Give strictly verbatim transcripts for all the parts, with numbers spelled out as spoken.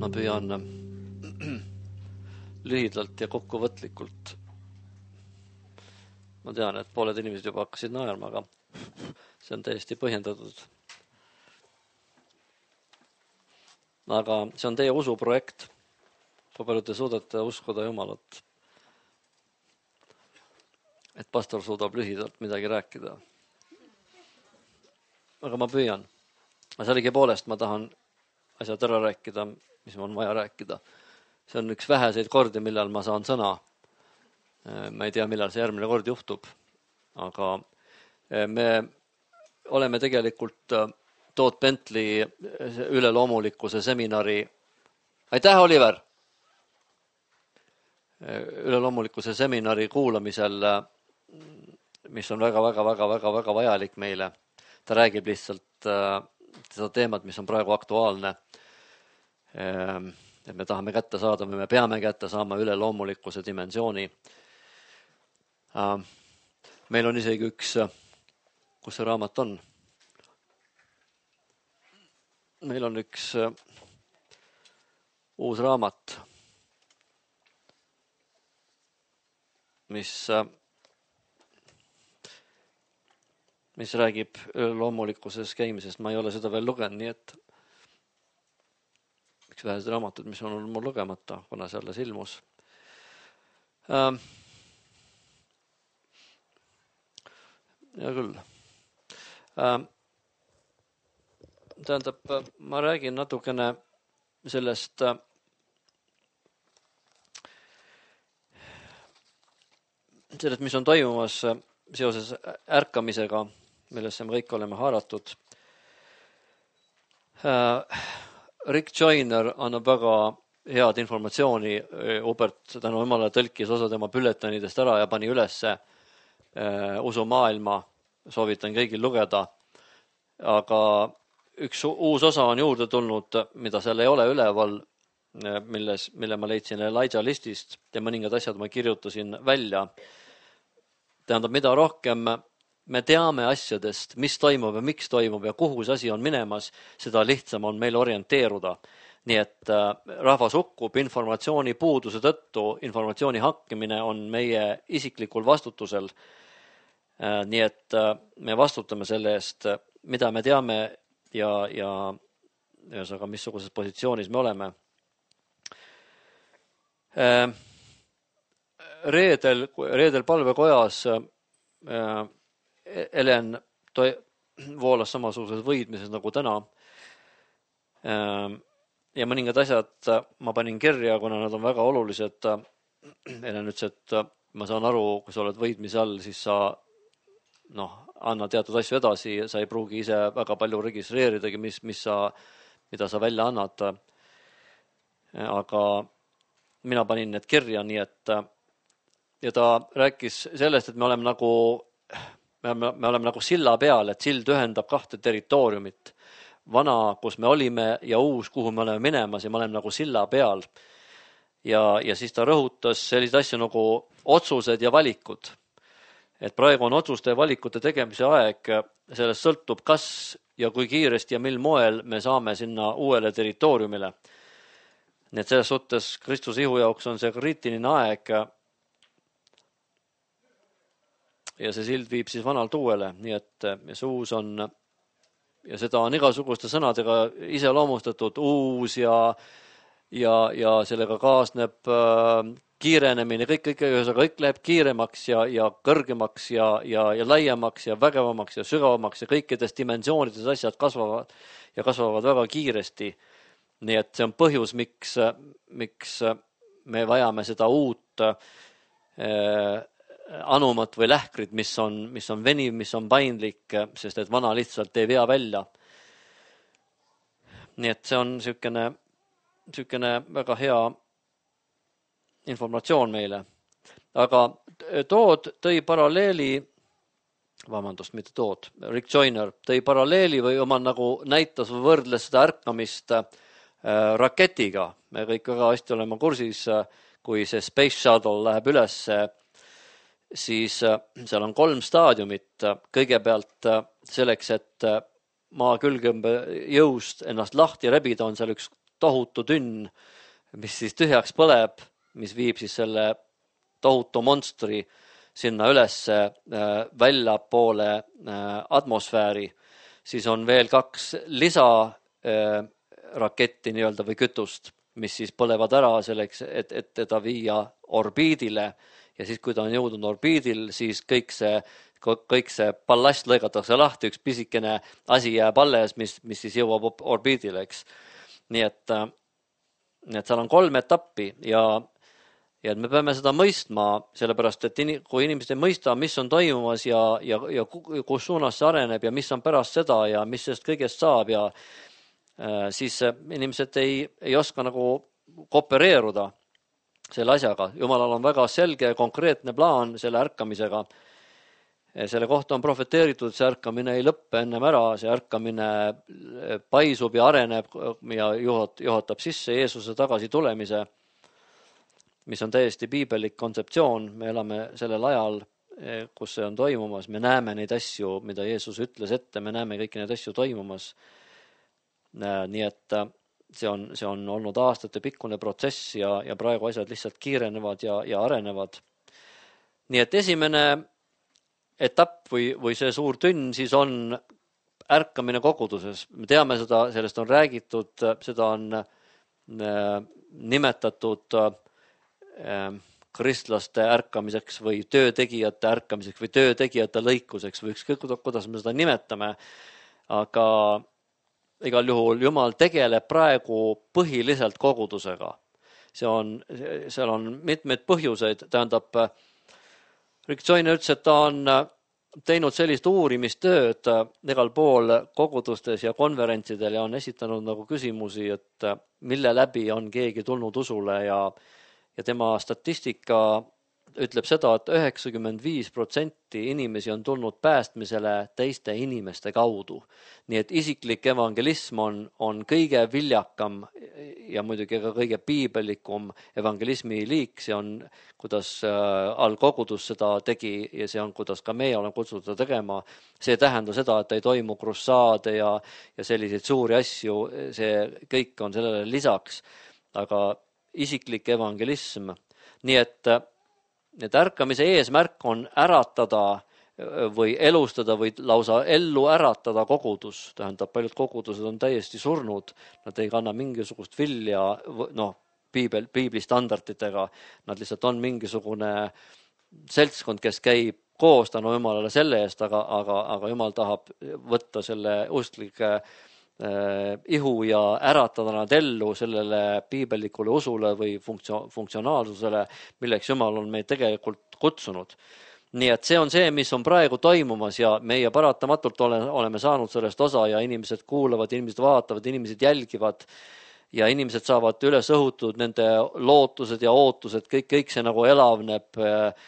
ma püüan lühidalt ja kokkuvõtlikult. Ma tean, et pooled inimesed juba hakkasid naerma, aga see on täiesti põhjendatud. Aga see on teie usuprojekt. Kui palju te suudate uskuda Jumalat? Et pastor suudab lühidalt midagi rääkida. Aga ma püüan. Sellegi poolest ma tahan asjad ära rääkida, mis on vaja rääkida. See on üks väheseid kordi, millal ma saan sõna. Ma ei tea, millal see järgmine kord juhtub. Aga me oleme tegelikult Todd Bentley üleloomulikkuse seminari. Aitäh, Oliver! Üleloomulikkuse seminari kuulamisel, mis on väga, väga, väga, väga, väga vajalik meile. Ta räägib lihtsalt seda teemat, mis on praegu aktuaalne. Et me tahame kätte saada, me peame kätte saama üleloomulikkuse dimensiooni. Meil on isegi üks, kus see raamat on? Meil on üks uus raamat, mis, mis räägib üleloomulikkuses käimisest. Ma ei ole seda veel lugenud, nii et üks vähesed raamatud, mis on mul lugemata, kuna see alles ilmus. Ja küll. Tähendab, ma räägin natukene sellest sellest, mis on toimumas seoses ärkamisega, millesse me kõik oleme haaratud. Rick Joyner annab väga head informatsiooni. Hubert tänu jumala tõlkis osa tema bülletonidest ära ja pani ülesse usumaailma. Soovitan kõigil lugeda. Aga üks uus osa on juurde tulnud, mida seal ei ole üleval, milles, mille ma leidsin Elijah listist ja mõningad asjad ma kirjutasin välja. Tähendab, mida rohkem me teame asjadest, mis toimub ja miks toimub ja kuhu see asi on minemas, seda lihtsam on meil orienteeruda. Nii et rahvas hukkub informatsiooni puuduse tõttu, informatsiooni hakkimine on meie isiklikul vastutusel. Nii et me vastutame selle eest, mida me teame ja, ja ühesõnaga, missuguses positsioonis me oleme. Reedel, reedel palvekojas Helen toi, voolas samasuguses võidmises nagu täna. Ja mõningad asjad ma panin kirja, kuna nad on väga olulised. Helen ütles, et ma saan aru, kui sa oled võidmise all, siis sa noh, anna teatud asju edasi, sa ei pruugi ise väga palju registreeridagi, mis, mis sa, mida sa välja annad. Aga mina panin need kirja, nii et ja ta rääkis sellest, et me oleme nagu, me oleme, me oleme nagu silla peal, et sild ühendab kahte territooriumit. Vana, kus me olime ja uus, kuhu me oleme minemas ja me oleme nagu silla peal. Ja, ja siis ta rõhutas sellised asju nagu otsused ja valikud. Et praegu on otsuste ja valikute tegemise aeg, sellest sõltub, kas ja kui kiiresti ja mil moel me saame sinna uuele territooriumile. Nii et selles suhtes Kristuse ihu jaoks on see kriitiline aeg ja see sild viib siis vanalt uuele. Nii et see uus on, ja seda on igasuguste sõnadega iseloomustatud, uus ja, ja, ja sellega kaasneb kiirenemine, kõik, kõik, kõik läheb kiiremaks ja, ja kõrgemaks ja, ja, ja laiemaks ja vägevamaks ja sügavamaks ja kõikides dimensioonides asjad kasvavad ja kasvavad väga kiiresti. Nii et see on põhjus, miks, miks me vajame seda uut eh, anumat või lähkrit, mis on, mis on veniv, mis on paindlik, sest et vana lihtsalt ei vea välja. Nii et see on sükene, sükene väga hea informatsioon meile. Aga Todd tõi paralleeli, vabandust, mitte Todd, Rick Joyner tõi paralleeli või oma nagu näitas või võrdles seda ärkamist äh, raketiga. Me kõik väga hästi oleme kursis, kui see Space Shuttle läheb üles, siis äh, seal on kolm staadiumit. Kõigepealt äh, selleks, et äh, maa külgembe jõust ennast lahti rebida, on seal üks tohutu tünn, mis siis tühjaks põleb, mis viib siis selle tohutu monstri sinna ülesse välja poole atmosfääri, siis on veel kaks lisa raketti nii-öelda või kütust, mis siis põlevad ära selleks, et, et teda viia orbiidile ja siis, kui ta on jõudnud orbiidil, siis kõik see, kõik see ballast lõigatakse lahti, üks pisikene asi jääb alles, mis, mis siis jõuab orbiidile, eks. Nii et, nii et seal on kolm etappi ja, ja me peame seda mõistma, sellepärast, et in, kui inimesed ei mõista, mis on toimumas ja, ja, ja kus suunas see areneb ja mis on pärast seda ja mis sellest kõigest saab ja siis inimesed ei, ei oska nagu koopereeruda selle asjaga. Jumalal on väga selge ja konkreetne plaan selle ärkamisega. Selle kohta on profeteeritud, see ärkamine ei lõppe ennem ära, see ärkamine paisub ja areneb ja juhatab sisse Jeesuse tagasi tulemise, mis on täiesti piibelik kontseptsioon. Me elame sellel ajal, kus see on toimumas. Me näeme neid asju, mida Jeesus ütles ette, me näeme kõiki neid asju toimumas. Nii et see on, see on olnud aastate pikkune protsess ja, ja praegu asjad lihtsalt kiirenevad ja, ja arenevad. Nii et esimene etapp või, või see suur tünn siis on ärkamine koguduses. Me teame seda, sellest on räägitud, seda on nimetatud kristlaste ärkamiseks või töötegijate ärkamiseks või töötegijate lõikuseks või ükskõik, kuidas me seda nimetame, aga igal juhul Jumal tegeleb praegu põhiliselt kogudusega. See on, seal on mitmeid põhjuseid, tähendab, Rick Joyner ütles, et ta on teinud sellist uurimistööd igal pool kogudustes ja konverentsidel ja on esitanud nagu küsimusi, et mille läbi on keegi tulnud usule ja, ja tema statistika ütleb seda, et üheksakümmend viis protsenti inimesi on tulnud päästmisele teiste inimeste kaudu. Nii et isiklik evangelism on, on kõige viljakam ja muidugi ka kõige piibelikum evangelismi liik. See on, kuidas all kogudus seda tegi ja see on, kuidas ka meie oleme kutsutud tegema. See ei tähenda seda, et ei toimu krussaade ja, ja selliseid suuri asju. See kõik on sellele lisaks, aga isiklik evangelism. Nii et et ärkamise eesmärk on äratada või elustada või lausa ellu äratada kogudus. Tähendab, paljud kogudused on täiesti surnud, nad ei kanna mingisugust vilja, noh, piibel, piibli standarditega, nad lihtsalt on mingisugune seltskond, kes käib koos tänu Jumalale selle eest, aga, aga, aga Jumal tahab võtta selle usklike ihu ja äratada nad ellu sellele piibelikule usule või funktio- funktsionaalsusele, milleks Jumal on meid tegelikult kutsunud. Nii et see on see, mis on praegu toimumas ja meie paratamatult ole, oleme saanud sellest osa ja inimesed kuulavad, inimesed vaatavad, inimesed jälgivad ja inimesed saavad üles õhutud, nende lootused ja ootused, kõik, kõik see nagu elavneb.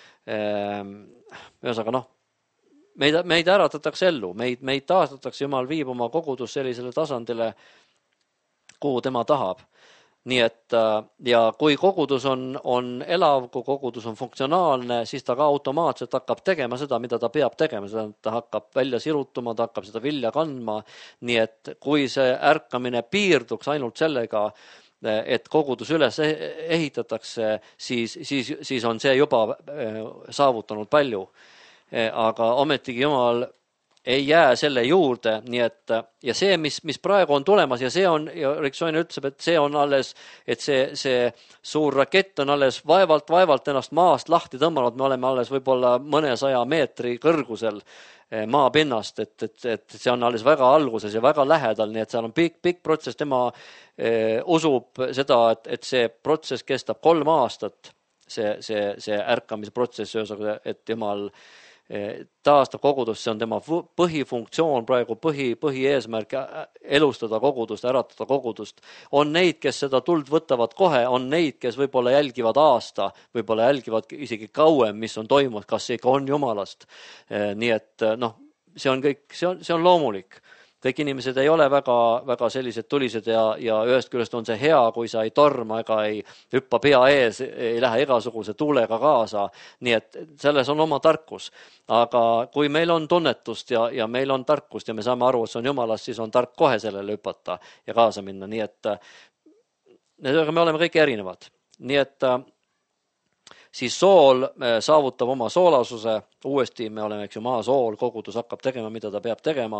Ühesõnaga, noh, Meid, meid äratatakse ellu, meid, meid taastatakse, Jumal viib oma kogudus sellisele tasandile, kuhu tema tahab. Nii et, ja kui kogudus on, on elav, kui kogudus on funktsionaalne, siis ta ka automaatselt hakkab tegema seda, mida ta peab tegema. Seda, ta hakkab välja sirutuma, ta hakkab seda vilja kandma. Nii et kui see ärkamine piirduks ainult sellega, et kogudus üles ehitatakse, siis, siis, siis on see juba saavutanud palju. Aga ometigi Jumal ei jää selle juurde, nii et ja see, mis, mis praegu on tulemas ja see on, ja Rick Joyner ütleb, et see on alles, et see, see suur rakett on alles vaevalt, vaevalt ennast maast lahti tõmmanud, me oleme alles võib-olla mõnesaja meetri kõrgusel maapinnast, et, et, et see on alles väga alguses ja väga lähedal, nii et seal on pikk, pikk protsess, tema eh, usub seda, et, et see protsess kestab kolm aastat, see, see, see ärkamisprotsess, et Jumal taastab kogudust, see on tema põhifunktsioon praegu, põhi, põhieesmärk elustada kogudust, äratada kogudust. On neid, kes seda tuld võtavad kohe, on neid, kes võib-olla jälgivad aasta, võib-olla jälgivad isegi kauem, mis on toimunud, kas see ikka on Jumalast. Nii et noh, see on kõik, see on, see on loomulik. Kõik inimesed ei ole väga, väga sellised tulised ja, ja ühest küljest on see hea, kui sa ei torma ega ei hüppa pea ees, ei lähe igasuguse tuulega kaasa. Nii et selles on oma tarkus. Aga kui meil on tunnetust ja, ja meil on tarkust ja me saame aru, et see on Jumalast, siis on tark kohe sellele hüpata ja kaasa minna. Nii et me oleme kõik erinevad. Nii et siis sool saavutab oma soolasuse, uuesti me oleme, eks ju, maa sool, kogudus hakkab tegema, mida ta peab tegema.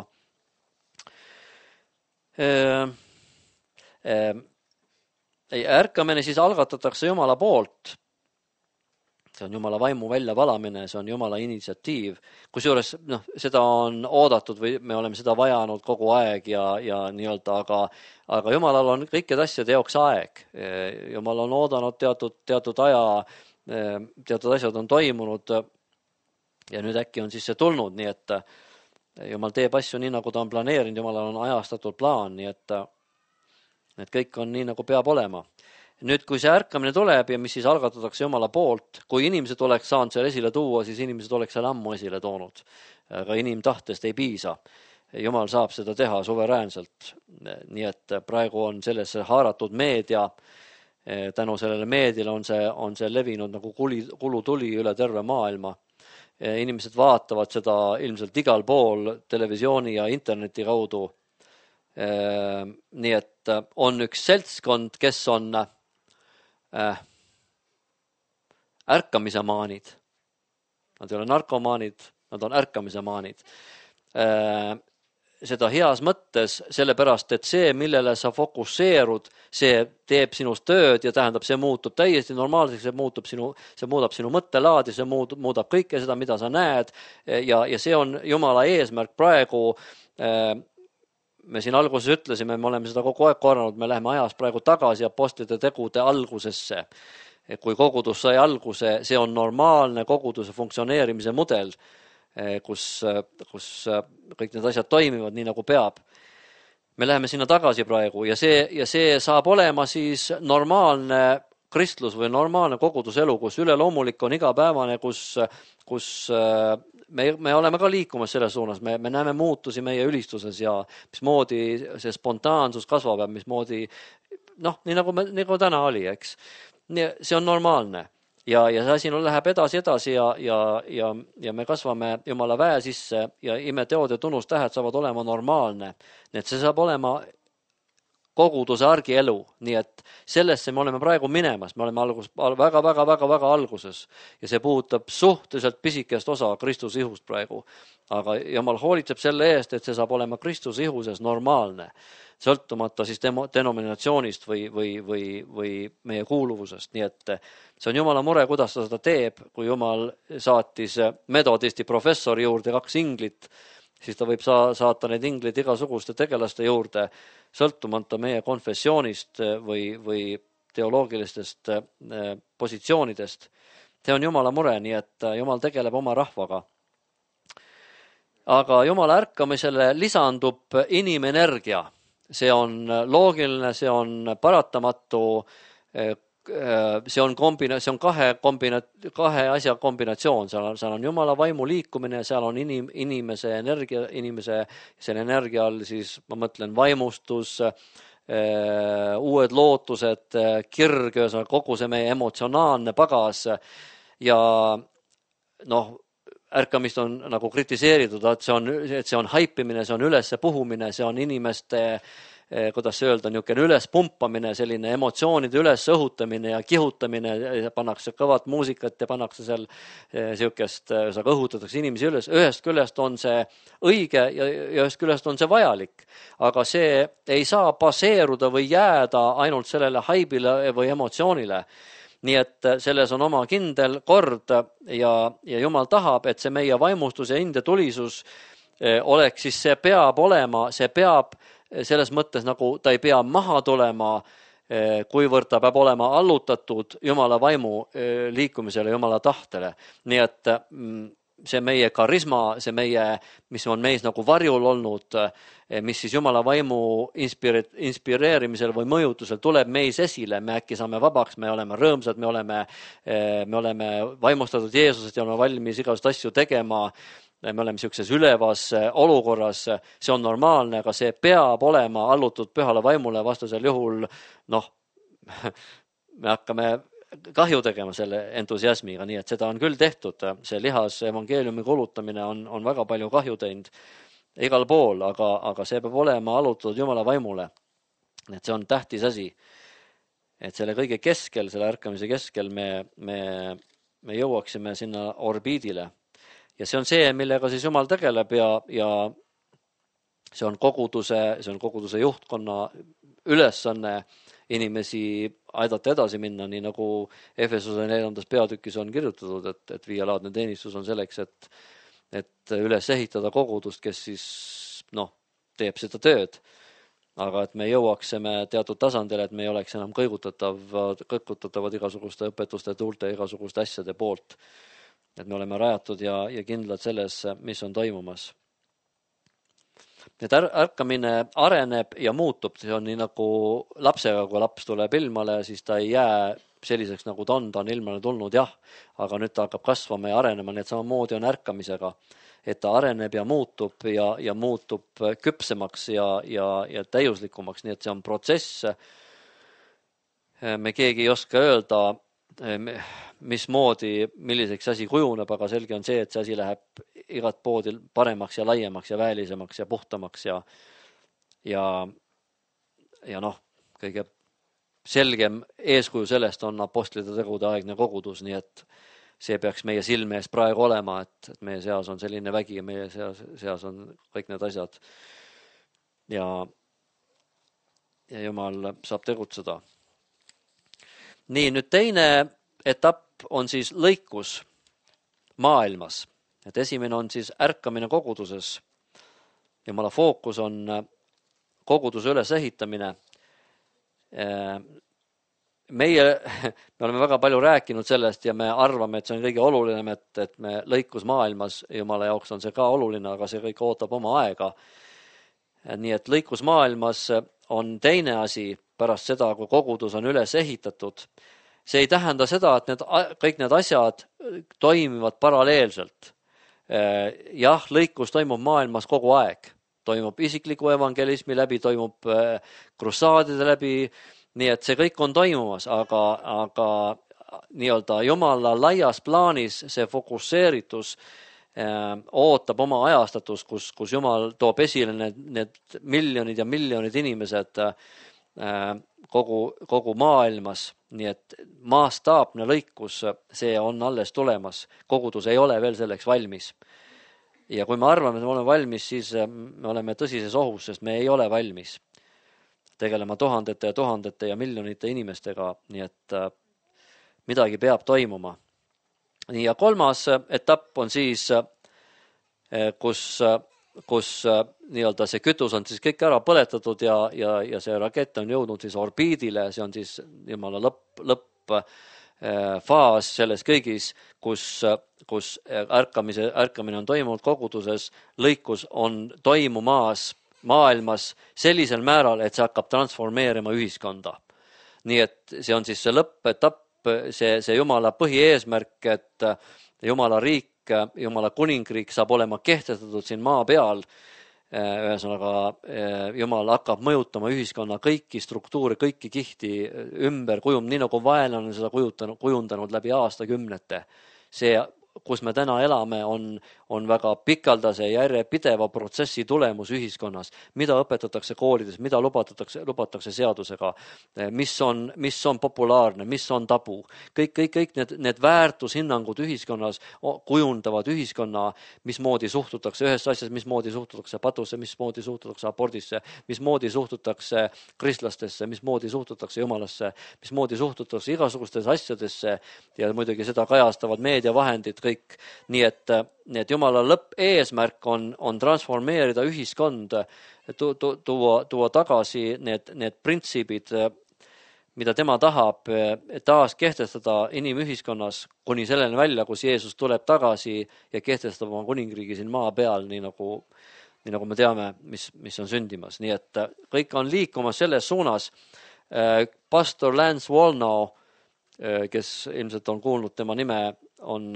Ärkamine siis algatatakse Jumala poolt. See on Jumala vaimu väljavalamine, see on Jumala initsiatiiv. Kusjuures noh, seda on oodatud või me oleme seda vajanud kogu aeg ja, ja nii-öelda, aga, aga Jumalal on kõikide asjade jaoks aeg. Jumal on oodanud teatud, teatud aja, teatud asjad on toimunud ja nüüd äkki on siis see tulnud, nii et Jumal teeb asju nii, nagu ta on planeerinud, Jumalal on ajastatud plaan, nii et, et kõik on nii, nagu peab olema. Nüüd, kui see ärkamine tuleb ja mis siis algatatakse Jumala poolt, kui inimesed oleks saanud seal esile tuua, siis inimesed oleks seal ammu esile toonud. Aga inimtahtest ei piisa. Jumal saab seda teha suveräänselt. Nii et praegu on sellesse haaratud meedia. Tänu sellele meediale on see, on see levinud nagu kuli, kulutuli üle terve maailma. Inimesed vaatavad seda ilmselt igal pool televisiooni ja interneti kaudu. Nii et on üks seltskond, kes on Äh, ärkamise maanid. Nad ei ole narkomaanid, nad on ärkamise maanid. Äh, seda heas mõttes, sellepärast, et see, millele sa fokusseerud, see teeb sinust tööd ja tähendab, see muutub täiesti normaalseks, see, muutub sinu, see muudab sinu mõttelaadi, see muudab kõike seda, mida sa näed ja, ja see on Jumala eesmärk praegu. Äh, Me siin alguses ütlesime, me oleme seda kogu aeg korranud, me läheme ajas praegu tagasi apostlite tegude algusesse. Kui kogudus sai alguse, see on normaalne koguduse funktsioneerimise mudel, kus, kus kõik need asjad toimivad nii, nagu peab. Me läheme sinna tagasi praegu ja see, ja see saab olema siis normaalne kristlus või normaalne koguduselu, kus üleloomulik on igapäevane, kus, kus me, me oleme ka liikumas selles suunas, me, me näeme muutusi meie ülistuses ja mismoodi see spontaansus kasvab ja mismoodi, noh, nii nagu, me, nagu täna oli, eks. See on normaalne ja, ja see asi läheb edasi, edasi ja, ja, ja, ja me kasvame Jumala väe sisse ja imeteod ja tunnustähed saavad olema normaalne. Nii et see saab olema koguduse argielu, nii et sellesse me oleme praegu minemas, me oleme algus, väga, väga, väga, väga alguses ja see puudutab suhteliselt pisikest osa Kristuse ihust praegu, aga Jumal hoolitseb selle eest, et see saab olema Kristuse ihuses normaalne, sõltumata siis demo, denominatsioonist või, või, või, või meie kuuluvusest, nii et see on Jumala mure, kuidas ta seda teeb, kui Jumal saatis metodisti professori juurde kaks inglit, siis ta võib saa, saata need inglid igasuguste tegelaste juurde, sõltumata meie konfessioonist või, või teoloogilistest positsioonidest. See on Jumala mure, nii et Jumal tegeleb oma rahvaga. Aga Jumala ärkamisele lisandub inimenergia. See on loogiline, see on paratamatu, see on, kombina, see on kahe, kombina, kahe asja kombinatsioon, seal on, seal on Jumala vaimu liikumine, seal on inim, inimese energia, inimese selle energia all siis ma mõtlen vaimustus, uued lootused, kirg, kogu see meie emotsionaalne pagas ja noh, ärkamist on nagu kritiseeritud, et see on, et see on haipimine, see on ülesse puhumine, see on inimeste kuidas see öelda, niisugune üles pumpamine, selline emotsioonide üles õhutamine ja kihutamine, pannakse kõvat muusikat ja pannakse seal niisugust, saga õhutatakse inimesi üles. Ühest küljest on see õige ja ühest küljest on see vajalik, aga see ei saa baseeruda või jääda ainult sellele haibile või emotsioonile. Nii et selles on oma kindel kord ja, ja Jumal tahab, et see meie vaimustus ja inde tulisus oleks, siis see peab olema, see peab selles mõttes nagu ta ei pea maha tulema, kuivõrd ta peab olema allutatud Jumala vaimu liikumisele, Jumala tahtele. Nii et see meie karisma, see meie, mis on meis nagu varjul olnud, mis siis Jumala vaimu inspire, inspireerimisel või mõjutusel tuleb meis esile, me äkki saame vabaks, me oleme rõõmsad, me oleme, me oleme vaimustatud Jeesusest ja oleme valmis igast asju tegema, me oleme niisuguses ülevas olukorras, see on normaalne, aga see peab olema allutud pühale vaimule, vastasel juhul, noh, me hakkame kahju tegema selle entusiasmiga, nii et seda on küll tehtud, see lihas evangeeliumi kulutamine on, on väga palju kahju teinud igal pool, aga, aga see peab olema allutatud Jumala vaimule, et see on tähtis asi. et selle kõige keskel, selle ärkamise keskel me, me, me jõuaksime sinna orbiidile. Ja see on see, millega siis Jumal tegeleb ja, ja see on koguduse, see on koguduse juhtkonna ülesanne inimesi aidata edasi minna, nii nagu Efesuse neljandas peatükis on kirjutatud, et, et viielaadne teenistus on selleks, et, et üles ehitada kogudust, kes siis noh, teeb seda tööd. Aga et me jõuaksime teatud tasandile, et me ei oleks enam kõigutatav, kõigutatavad igasuguste õpetuste, tuulte, igasuguste asjade poolt. Et me oleme rajatud ja, ja kindlad selles, mis on toimumas. Et ärkamine areneb ja muutub, see on nii nagu lapsega, kui laps tuleb ilmale, siis ta ei jää selliseks nagu ta on, ta on ilmale tulnud, jah, aga nüüd ta hakkab kasvama ja arenema, nii et samamoodi on ärkamisega, et ta areneb ja muutub ja, ja muutub küpsemaks ja, ja, ja täiuslikumaks, nii et see on protsess. Me keegi ei oska öelda, mismoodi, milliseks asi kujuneb, aga selge on see, et see asi läheb igat poodi paremaks ja laiemaks ja väelisemaks ja puhtamaks ja ja, ja noh, kõige selgem eeskuju sellest on apostlite tegude aegne kogudus, nii et see peaks meie silme ees praegu olema, et, et meie seas on selline vägi ja meie seas, seas on kõik need asjad ja, ja Jumal saab tegutseda. Nii, nüüd teine etapp on siis lõikus maailmas. Et esimene on siis ärkamine koguduses. Jumala fookus on koguduse üles ehitamine. Meie, me oleme väga palju rääkinud sellest ja me arvame, et see on kõige oluline, et, et me lõikus maailmas, Jumala jaoks on see ka oluline, aga see kõik ootab oma aega. Nii et lõikus maailmas on teine asi pärast seda, kui kogudus on üles ehitatud. See ei tähenda seda, et need, kõik need asjad toimivad paralleelselt. Jah, lõikus toimub maailmas kogu aeg. Toimub isikliku evangelismi läbi, toimub krussaadide läbi, nii et see kõik on toimumas, aga, aga nii-öelda Jumala laias plaanis see fokusseeritus ootab oma ajastatus, kus, kus Jumal toob esile need, need miljonid ja miljonid inimesed kogu, kogu maailmas, nii et maastaapne lõikus, see on alles tulemas. Kogudus ei ole veel selleks valmis. Ja kui me arvame, et me oleme valmis, siis me oleme tõsises ohus, sest me ei ole valmis tegelema tuhandete ja tuhandete ja miljonite inimestega, nii et midagi peab toimuma. Nii ja kolmas etapp on siis, kus kus nii-öelda see kütus on siis kõik ära põletatud ja, ja, ja see rakett on jõudnud siis orbiidile, see on siis Jumala lõpp, lõpp faas selles kõigis, kus, kus ärkamise, ärkamine on toimunud koguduses, lõikus on toimumas maailmas sellisel määral, et see hakkab transformeerima ühiskonda. Nii et see on siis see lõppetapp, see, see Jumala põhieesmärk, et Jumala riik, Jumala kuningriik saab olema kehtestatud siin maa peal. Ühesõnaga, Jumal hakkab mõjutama ühiskonna kõiki struktuure, kõiki kihti ümber kujum, nii nagu vaenlane seda kujutanud, kujundanud läbi aastakümnete. See, kus me täna elame, on, on väga pikaldase järjepideva protsessi tulemus ühiskonnas. Mida õpetatakse koolides, mida lubatakse, lubatakse seadusega, mis on, mis on populaarne, mis on tabu. Kõik, kõik, kõik need, need väärtushinnangud ühiskonnas kujundavad ühiskonna, mismoodi suhtutakse ühes asjas, mismoodi suhtutakse patusse, mismoodi suhtutakse abordisse, mismoodi suhtutakse kristlastesse, mismoodi suhtutakse Jumalasse, mismoodi suhtutakse igasugustes asjadesse ja muidugi seda kajastavad meediavahendid kõik. Nii et, nii et Jumala lõpp eesmärk on, on transformeerida ühiskond, tu, tu, tuua, tuua tagasi need, need printsiibid, mida tema tahab taas kehtestada inimühiskonnas kuni selleni välja, kus Jeesus tuleb tagasi ja kehtestab oma kuningriigi siin maa peal, nii nagu, nii nagu me teame, mis, mis on sündimas. Nii et kõik on liikumas selles suunas. Pastor Lance Wallnau, kes ilmselt on kuulnud tema nime, on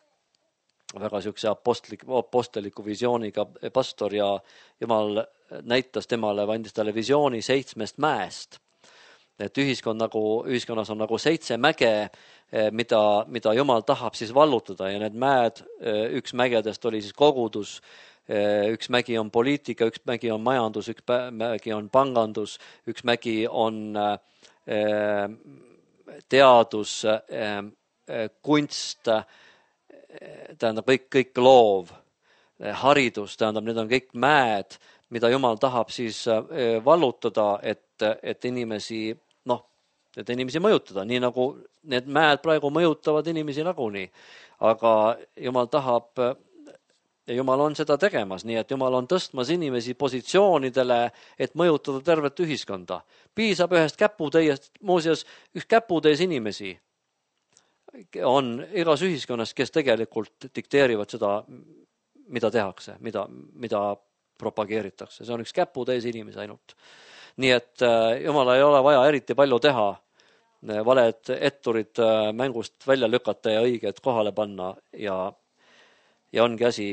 väga siukse apostlik, aposteliku visiooniga pastor ja Jumal näitas temale, andis talle visiooni seitsmest mäest. Et ühiskond nagu, ühiskonnas on nagu seitse mäge, mida, mida Jumal tahab siis vallutada ja need mäed, üks mägedest oli siis kogudus, üks mägi on poliitika, üks mägi on majandus, üks mägi on pangandus, üks mägi on teadus, kunst, tähendab kõik, kõik loov, haridus, tähendab, need on kõik mäed, mida Jumal tahab siis vallutada, et, et inimesi, noh, et inimesi mõjutada, nii nagu need mäed praegu mõjutavad inimesi nagunii. Aga Jumal tahab, ja Jumal on seda tegemas, nii et Jumal on tõstmas inimesi positsioonidele, et mõjutada tervet ühiskonda. Piisab ühest käputäiest, muuseas, üks käputäis inimesi on igas ühiskonnas, kes tegelikult dikteerivad seda, mida tehakse, mida, mida propageeritakse. See on üks käputäis inimesi ainult. Nii et Jumal ei ole vaja eriti palju teha, valed etturid mängust välja lükata ja õiged kohale panna ja, ja ongi asi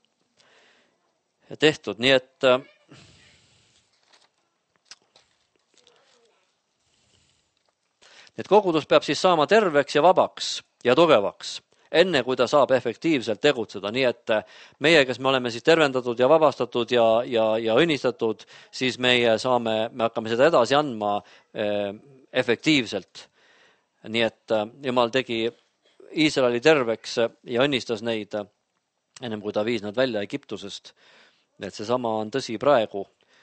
tehtud, nii et et kogudus peab siis saama terveks ja vabaks ja tugevaks, enne kui ta saab efektiivselt tegutseda, nii et meie, kes me oleme siis tervendatud ja vabastatud ja, ja, ja õnnistatud, siis meie saame, me hakkame seda edasi andma eh, efektiivselt. Nii et Jumal tegi Iisraeli terveks ja õnnistas neid ennem kui ta viis nad välja Egiptusest. Et seesama on tõsi praegu.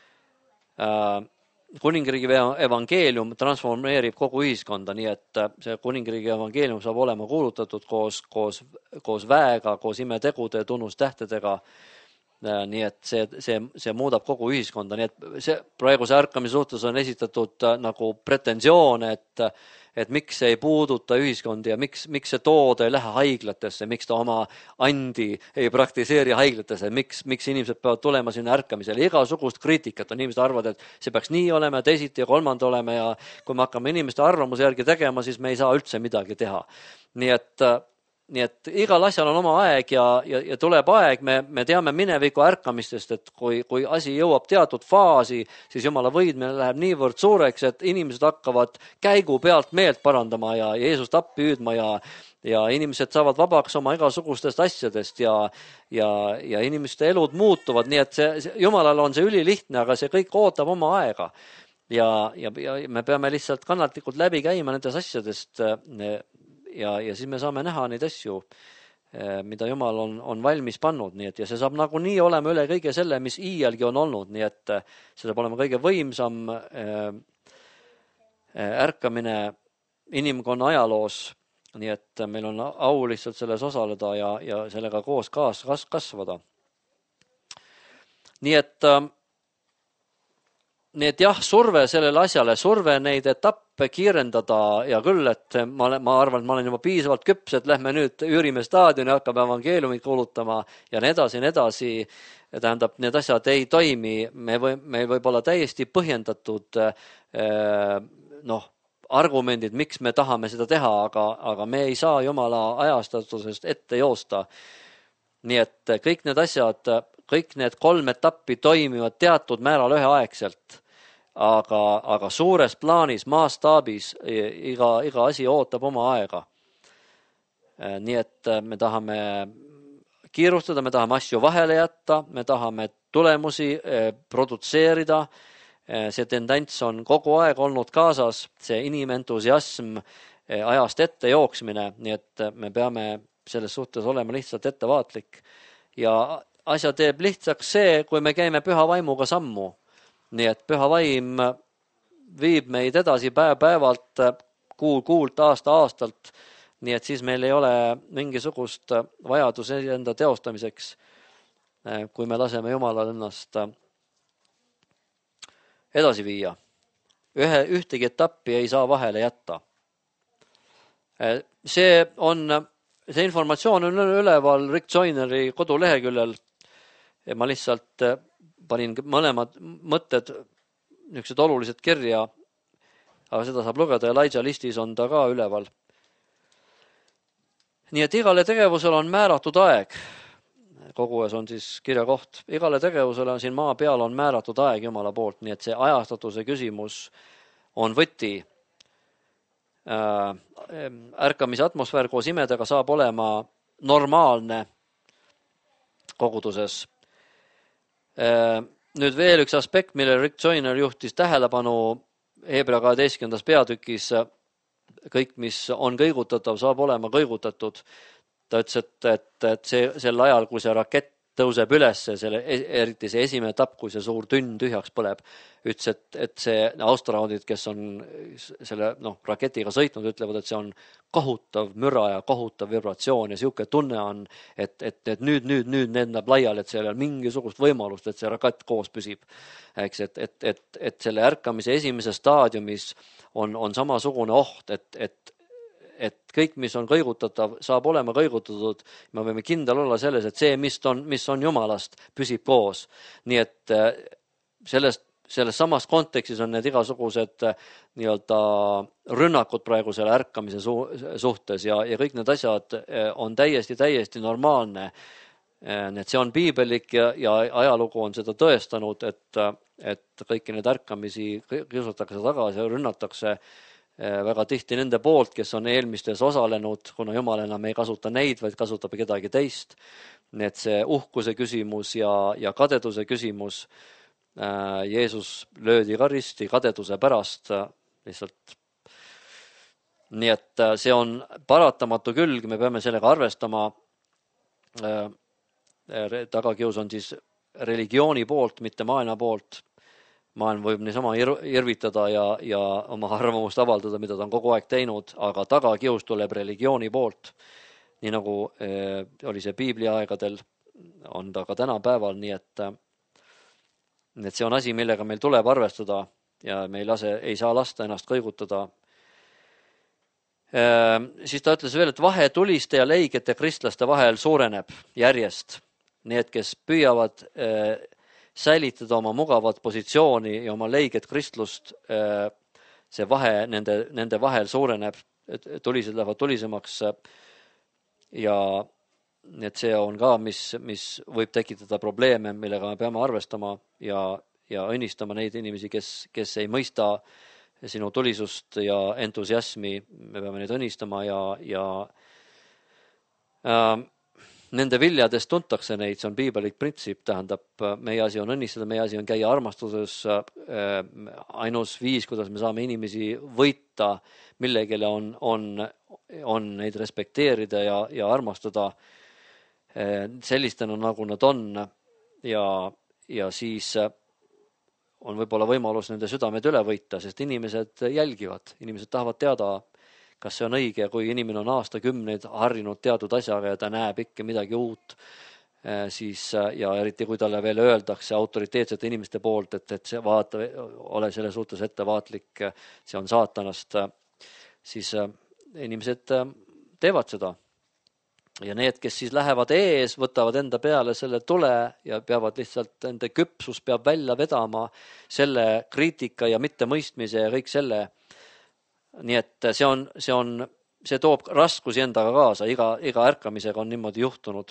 Kuningriigi evangeelium transformeerib kogu ühiskonda, nii et see kuningriigi evangeelium saab olema kuulutatud koos, koos, koos väega, koos imetegude ja tunnustähtedega. Nii et see, see, see muudab kogu ühiskonda. Nii et see, praeguse ärkamise suhtes on esitatud nagu pretensioon, et et miks see ei puuduta ühiskondi ja miks, miks see toode ei lähe haiglatesse, miks ta oma andi ei praktiseeri haiglatesse, miks, miks inimesed peavad tulema sinna ärkamisele. Igasugust kriitikat on, inimesed arvavad, et see peaks nii olema, teisiti ja kolmanda olema ja kui me hakkame inimeste arvamuse järgi tegema, siis me ei saa üldse midagi teha. Nii et Nii et igal asjal on oma aeg ja, ja, ja tuleb aeg, me, me teame mineviku ärkamistest, et kui, kui asi jõuab teatud faasi, siis Jumala võidmine läheb niivõrd suureks, et inimesed hakkavad käigu pealt meelt parandama ja Jeesust appi hüüdma ja, ja inimesed saavad vabaks oma igasugustest asjadest ja, ja, ja inimeste elud muutuvad, nii et see, see, Jumalal on see ülilihtne, aga see kõik ootab oma aega. Ja, ja, ja me peame lihtsalt kannatlikult läbi käima nendest asjadest Ja, ja siis me saame näha neid asju, mida Jumal on, on valmis pannud. Nii et, ja see saab nagu nii olema üle kõige selle, mis iialgi on olnud. Nii et see saab olema kõige võimsam ärkamine inimkonna ajaloos. Nii et meil on au lihtsalt selles osaleda ja, ja sellega koos kaas, kas, kasvada. Nii et, nii et jah, surve sellele asjale, surve neid etappe kiirendada ja küll, et ma, ma arvan, et ma olen juba piisavalt küps, et lähme nüüd üürime staadioni, hakkab evangeeliumit kuulutama ja nii edasi, nii edasi. Tähendab, need asjad ei toimi, me, või, me võib olla täiesti põhjendatud noh, argumendid, miks me tahame seda teha, aga, aga me ei saa Jumala ajastatusest ette joosta. Nii et kõik need asjad, kõik need kolm etappi toimivad teatud määral üheaegselt. Aga, aga suures plaanis, maastaabis iga, iga asi ootab oma aega. Nii et me tahame kiirustada, me tahame asju vahele jätta, me tahame tulemusi produtseerida. See tendents on kogu aeg olnud kaasas, see inimentusiasm, ajast ette jooksmine, nii et me peame selles suhtes olema lihtsalt ettevaatlik. Ja asja teeb lihtsaks see, kui me käime püha vaimuga sammu. Nii et püha vaim viib meid edasi päev päevalt, kuul kuult, aasta aastalt, nii et siis meil ei ole mingisugust vajadus enda teostamiseks, kui me laseme Jumalal ennast edasi viia. Ühe, ühtegi etappi ei saa vahele jätta. See on, see informatsioon on üleval Rick Joyneri koduleheküljel ja ma lihtsalt panin mõlemad mõtted niisugused olulised kirja, aga seda saab lugeda, Elijah listis on ta ka üleval. Nii et igale tegevusele on määratud aeg, kogues on siis kirja koht, igale tegevusele on siin maa peal on määratud aeg Jumala poolt, nii et see ajastatuse küsimus on võti. Ärkamise atmosfäär koos imedega saab olema normaalne koguduses. Nüüd veel üks aspekt, mille Rick Joyner juhtis tähelepanu Hebra kaheteistkümnendas peatükis kõik, mis on kõigutatav, saab olema kõigutatud. Ta ütles, et, et, et see, sel ajal, kui see rakett tõuseb üles, selle, eriti see esimene etapp, kui see suur tünn tühjaks põleb, ütles, et, et see astronaudid, kes on selle noh, raketiga sõitnud, ütlevad, et see on kohutav müra ja kohutav vibratsioon ja siuke tunne on, et, et, et nüüd, nüüd, nüüd lendab laiali, et seal ei ole mingisugust võimalust, et see rakett koos püsib. Eks, et, et, et, et selle ärkamise esimeses staadiumis on, on samasugune oht, et, et et kõik, mis on kõigutatav, saab olema kõigutatud. Me võime kindel olla selles, et see, mis on, mis on Jumalast, püsib koos. Nii et sellest, selles samas kontekstis on need igasugused nii-öelda rünnakud praegu selle ärkamise su suhtes ja, ja kõik need asjad on täiesti, täiesti normaalne. Need see on piibelik ja, ja ajalugu on seda tõestanud, et, et kõiki need ärkamisi kiusatakse tagasi ja rünnatakse väga tihti nende poolt, kes on eelmistes osalenud, kuna Jumal enam ei kasuta neid, vaid kasutab kedagi teist. Nii et see uhkuse küsimus ja, ja kadeduse küsimus, Jeesus löödi ka risti kadeduse pärast lihtsalt. Nii et see on paratamatu külg, me peame sellega arvestama. Tagakius on siis religiooni poolt, mitte maailma poolt. Maailm võib niisama irvitada ja, ja oma arvamust avaldada, mida ta on kogu aeg teinud, aga tagakius tuleb religiooni poolt. Nii nagu eh, oli see piibli aegadel, on ta ka tänapäeval, nii et, et see on asi, millega meil tuleb arvestada ja me ei, lase, ei saa lasta ennast kõigutada. Eh, siis ta ütles veel, et vahe tuliste ja leigete kristlaste vahel suureneb järjest. Need, kes püüavad eh, säilitada oma mugavat positsiooni ja oma leiget kristlust, see vahe nende, nende vahel suureneb, tulised lähevad tulisemaks ja et see on ka, mis, mis võib tekitada probleeme, millega me peame arvestama ja, ja õnnistama neid inimesi, kes, kes ei mõista sinu tulisust ja entusiasmi, me peame neid õnnistama ja, ja äh, nende viljadest tuntakse neid, see on piibelik printsiip, tähendab, meie asi on õnnistada, meie asi on käia armastuses, ainus viis, kuidas me saame inimesi võita, millegile on, on, on neid respekteerida ja, ja armastada sellistena, nagu nad on ja, ja siis on võib-olla võimalus nende südamed üle võita, sest inimesed jälgivad, inimesed tahavad teada, kas see on õige, kui inimene on aastakümneid harjunud teatud asjaga ja ta näeb ikka midagi uut, siis, ja eriti kui talle veel öeldakse autoriteetsete inimeste poolt, et, et see vaata, ole selle suhtes ettevaatlik, see on saatanast, siis inimesed teevad seda. Ja need, kes siis lähevad ees, võtavad enda peale selle tule ja peavad lihtsalt enda küpsus peab välja vedama selle kriitika ja mittemõistmise ja kõik selle. Nii et see on, see on, see toob raskusi endaga kaasa, iga, iga ärkamisega on niimoodi juhtunud.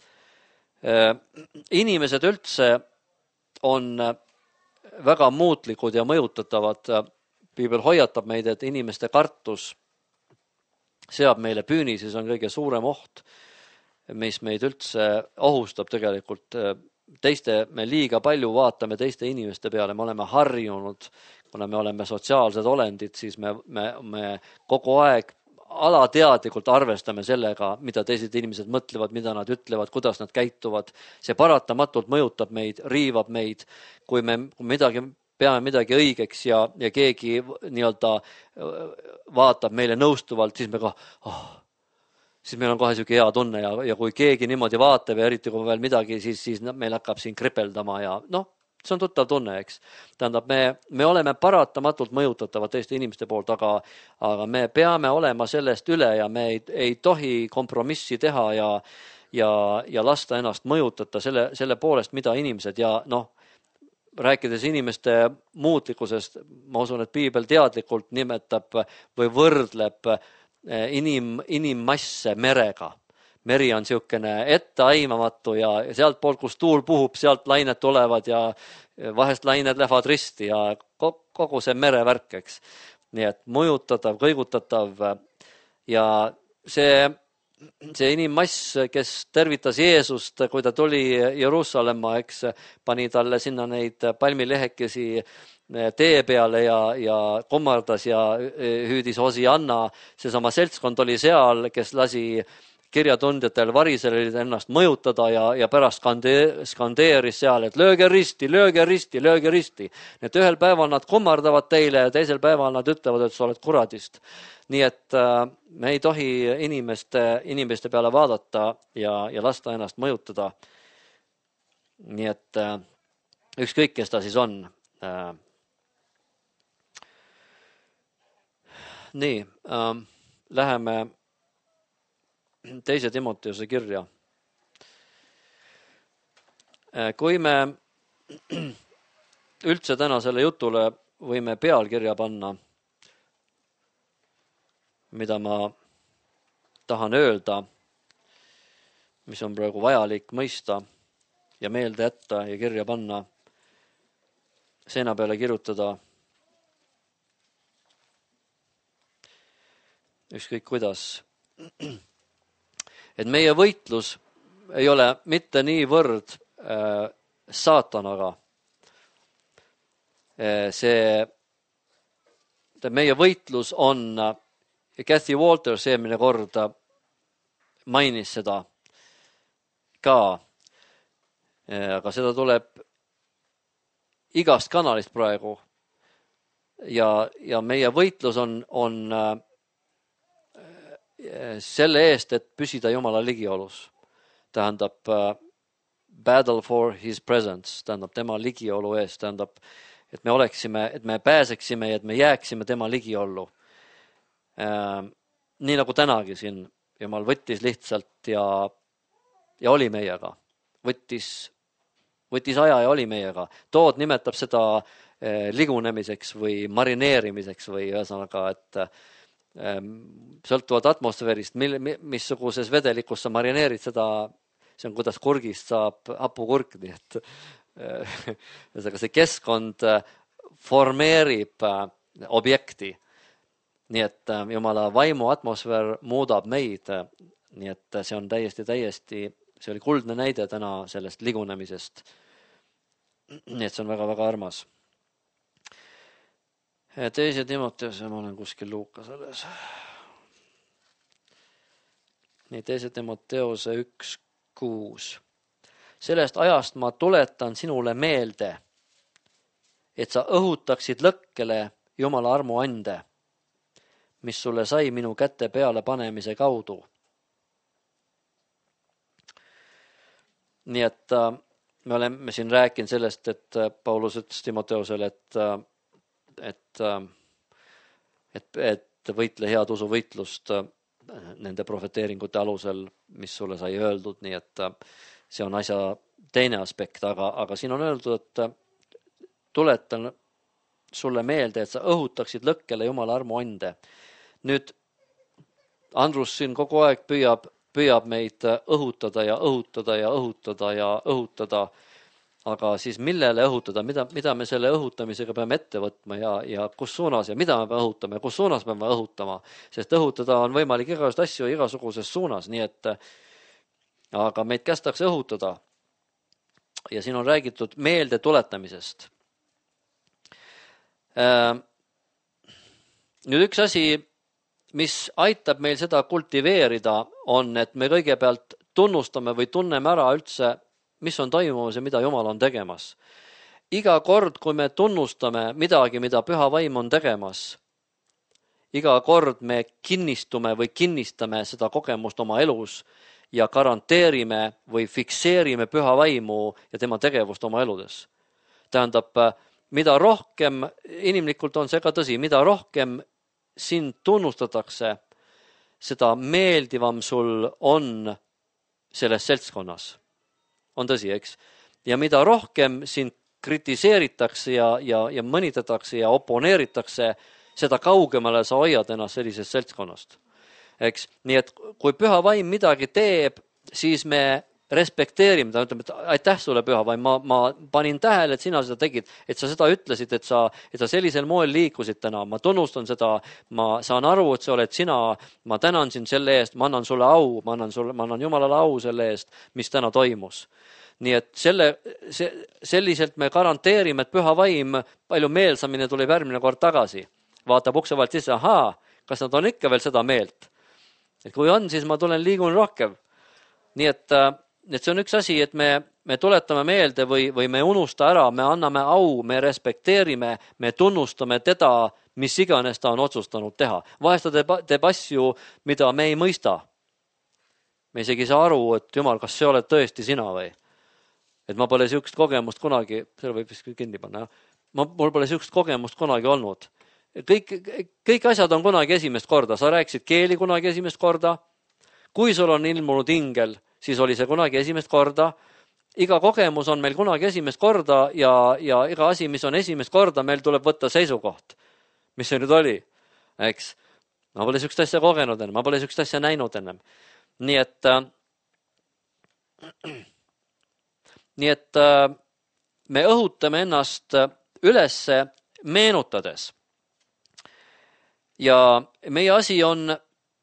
Inimesed üldse on väga muutlikud ja mõjutatavad. Piibel hoiatab meid, et inimeste kartus seab meile püüni, siis on kõige suurem oht, mis meid üldse ohustab tegelikult. Teiste, me liiga palju vaatame teiste inimeste peale, me oleme harjunud, kuna me oleme sotsiaalsed olendid, siis me, me, me kogu aeg alateadlikult arvestame sellega, mida teised inimesed mõtlevad, mida nad ütlevad, kuidas nad käituvad. See paratamatult mõjutab meid, riivab meid, kui me kui midagi, peame midagi õigeks ja, ja keegi nii-öelda vaatab meile nõustuvalt, siis me ka, oh, siis meil on kohe siuke hea tunne ja, ja kui keegi niimoodi vaatab ja eriti kui veel midagi, siis, siis meil hakkab siin kripeldama ja noh, see on tuttav tunne, eks. Tähendab, me, me oleme paratamatult mõjutatavad teiste inimeste poolt, aga, aga me peame olema sellest üle ja me ei, ei tohi kompromissi teha ja, ja, ja lasta ennast mõjutada selle, selle poolest, mida inimesed ja noh, rääkides inimeste muutlikkusest, ma usun, et piibel teadlikult nimetab või võrdleb inim, inimmasse merega. Meri on siukene etteaimamatu ja sealt poolt, kus tuul puhub, sealt lained tulevad ja vahest lained lähevad risti ja kogu see merevärk, eks. Nii et mõjutatav, kõigutatav ja see, see inimmass, kes tervitas Jeesust, kui ta tuli Jeruusalemma, eks, pani talle sinna neid palmilehekesi tee peale ja, ja kommardas ja hüüdis Hosianna. Seesama seltskond oli seal, kes lasi kirjatundjatel variselil ennast mõjutada ja, ja pärast skande, skandeeris seal, et lööge risti, lööge risti, lööge risti. Et ühel päeval nad kommardavad teile ja teisel päeval nad ütlevad, et sa oled kuradist. Nii et äh, me ei tohi inimeste, inimeste peale vaadata ja, ja lasta ennast mõjutada. Nii et äh, ükskõik, kes ta siis on. Äh, nii, äh, läheme teise Timoteuse kirja. Kui me üldse täna selle jutule võime pealkirja panna, mida ma tahan öelda, mis on praegu vajalik mõista ja meelde jätta ja kirja panna, seina peale kirjutada, ükskõik kuidas. Et meie võitlus ei ole mitte niivõrd äh, saatanaga. Äh, see, meie võitlus on, ja Kathy Walters eelmine kord mainis seda ka, äh, aga seda tuleb igast kanalist praegu. Ja, ja meie võitlus on, on äh, selle eest, et püsida Jumala ligiolus. Tähendab uh, battle for his presence, tähendab tema ligiolu eest, tähendab, et me oleksime, et me pääseksime ja et me jääksime tema ligiollu. Uh, nii nagu tänagi siin, Jumal võttis lihtsalt ja, ja oli meiega. Võttis, võttis aja ja oli meiega. Tood nimetab seda uh, ligunemiseks või marineerimiseks või ühesõnaga, et uh, sõltuvad atmosfäärist, mil, missuguses vedelikus sa marineerid seda, see on kuidas kurgist saab hapukurk, nii et see keskkond formeerib objekti. Nii et Jumala vaimu atmosfäär muudab meid, nii et see on täiesti, täiesti, see oli kuldne näide täna sellest ligunemisest. Nii et see on väga, väga armas. Teise Timoteuse, ma olen kuskil Luuka selles. Nii, teise Timoteuse üks kuus. Sellest ajast ma tuletan sinule meelde, et sa õhutaksid lõkkele Jumala armu ande, mis sulle sai minu kätte peale panemise kaudu. Nii et äh, me oleme siin rääkinud sellest, et Paulus ütles Timoteusele, et äh, Et, et, et võitle head usuvõitlust nende profeteeringute alusel, mis sulle sai öeldud, nii et see on asja teine aspekt, aga, aga siin on öeldud, et tuletan sulle meelde, et sa õhutaksid lõkkele Jumala armu ande. Nüüd Andrus siin kogu aeg püüab, püüab meid õhutada ja õhutada ja õhutada ja õhutada, aga siis millele õhutada, mida, mida me selle õhutamisega peame ette võtma ja, ja kus suunas ja mida me peame õhutama ja kus suunas peame õhutama, sest õhutada on võimalik igasugust asju igasuguses suunas, nii et aga meid kästakse õhutada. Ja siin on räägitud meelde tuletamisest. Nüüd üks asi, mis aitab meil seda kultiveerida, on, et me kõigepealt tunnustame või tunneme ära üldse, mis on toimumas ja mida Jumal on tegemas. Iga kord, kui me tunnustame midagi, mida püha vaim on tegemas, iga kord me kinnistume või kinnistame seda kogemust oma elus ja garanteerime või fikseerime püha vaimu ja tema tegevust oma eludes. Tähendab, mida rohkem, inimlikult on see ka tõsi, mida rohkem sind tunnustatakse, seda meeldivam sul on selles seltskonnas. On tõsi, eks? Ja mida rohkem sind kritiseeritakse ja, ja, ja mõnitatakse ja oponeeritakse, seda kaugemale sa hoiad ennast sellisest seltskonnast. Eks? Nii et kui püha vaim midagi teeb, siis me respekteerime, ta ütleb, et aitäh sulle püha vaim, ma, ma panin tähele, et sina seda tegid, et sa seda ütlesid, et sa, et sa sellisel moel liikusid täna, ma tunnustan seda, ma saan aru, et sa oled sina, ma tänan sind selle eest, ma annan sulle au, ma annan, sulle, ma annan Jumalale au selle eest, mis täna toimus. nii et selle, see, selliselt me garanteerime, et püha vaim palju meelsamini tuleb järgmine kord tagasi. Vaatab ukse vahelt sisse, ahaa, kas nad on ikka veel seda meelt? Et kui on, siis ma tulen liigun rohkem. Nii et, et see on üks asi, et me, me tuletame meelde või, või me unusta ära, me anname au, me respekteerime, me tunnustame teda, mis iganes ta on otsustanud teha. Vahest ta teeb, teeb asju, mida me ei mõista. Me isegi saa aru, et jumal, kas see oled tõesti sina või? Et ma pole siukest kogemust kunagi, selle võib vist kinni panna, ma, mul pole siukest kogemust kunagi olnud. Kõik, kõik asjad on kunagi esimest korda. Sa rääkisid keeli kunagi esimest korda. Kui sul on ilmunud ingel, siis oli see kunagi esimest korda. Iga kogemus on meil kunagi esimest korda ja, ja iga asi, mis on esimest korda, meil tuleb võtta seisukoht. Mis see nüüd oli? Eks? Ma pole siukest asja kogenud ennem, ma pole siukest asja näinud ennem. Nii et, äh, nii et äh, me õhutame ennast üles meenutades. Ja meie asi on,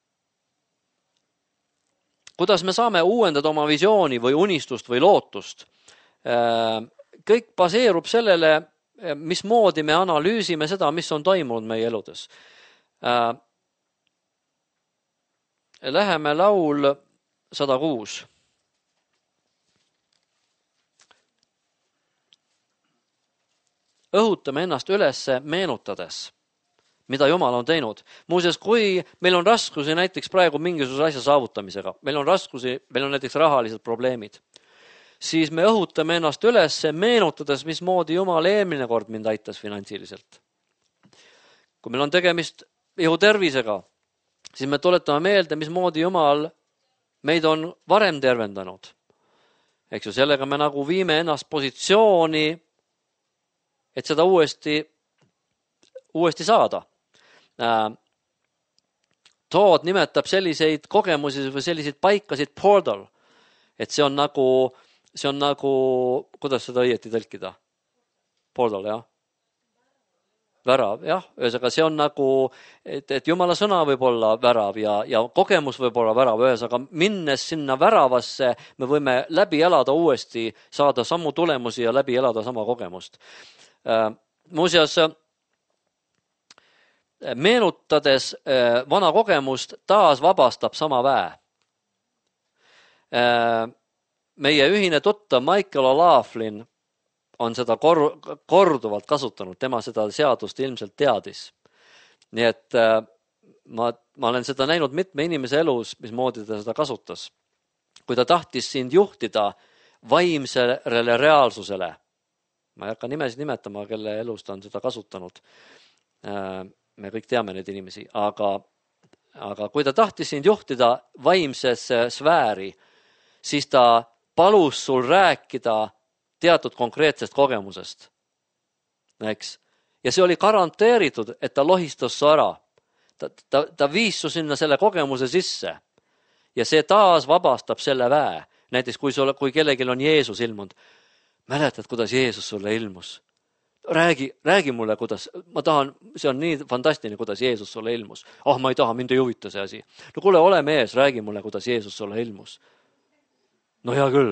kuidas me saame uuendada oma visiooni või unistust või lootust. Kõik baseerub sellele, mismoodi me analüüsime seda, mis on toimunud meie eludes. Läheme laul sada kuus. Õhutame ennast üles meenutades, mida Jumal on teinud. Muuseas, kui meil on raskusi näiteks praegu mingisuguse asja saavutamisega, meil on raskusi, meil on näiteks rahalised probleemid, siis me õhutame ennast üles meenutades, mismoodi Jumal eelmine kord mind aitas finantsiliselt. Kui meil on tegemist ihutervisega, siis me tuletame meelde, mismoodi Jumal meid on varem tervendanud. Eks ju, sellega me nagu viime ennast positsiooni, et seda uuesti, uuesti saada. Tood nimetab selliseid kogemusi või selliseid paikasid portal, et see on nagu, see on nagu, kuidas seda õieti tõlkida? Portal, jah? Värav, jah. Ühesõnaga, see on nagu, et, et Jumala sõna võib olla värav ja, ja kogemus võib olla värav. Ühesõnaga, minnes sinna väravasse, me võime läbi elada uuesti, saada sammu tulemusi ja läbi elada sama kogemust. Muuseas, meenutades vana kogemust, taas vabastab sama väe. Meie ühine tuttav Michael O'Laughlin on seda kor- korduvalt kasutanud, tema seda seadust ilmselt teadis. Nii et ma, ma olen seda näinud mitme inimese elus, mismoodi ta seda kasutas. Kui ta tahtis sind juhtida vaimsele reaalsusele, ma ei hakka nimesid nimetama, kelle elus ta on seda kasutanud, me kõik teame neid inimesi, aga, aga kui ta tahtis sind juhtida vaimsesse sfääri, siis ta palus sul rääkida teatud konkreetsest kogemusest. Eks? Ja see oli garanteeritud, et ta lohistas su ära. Ta, ta, ta viis su sinna selle kogemuse sisse ja see taas vabastab selle väe. Näiteks kui, sul, kui kellelgi on Jeesus ilmunud, mäletad, kuidas Jeesus sulle ilmus? Räägi, räägi mulle, kuidas, ma tahan, see on nii fantastiline, kuidas Jeesus sulle ilmus. Ah, oh, ma ei taha, mind ei huvita see asi. No kuule, ole mees, räägi mulle, kuidas Jeesus sulle ilmus. No hea küll.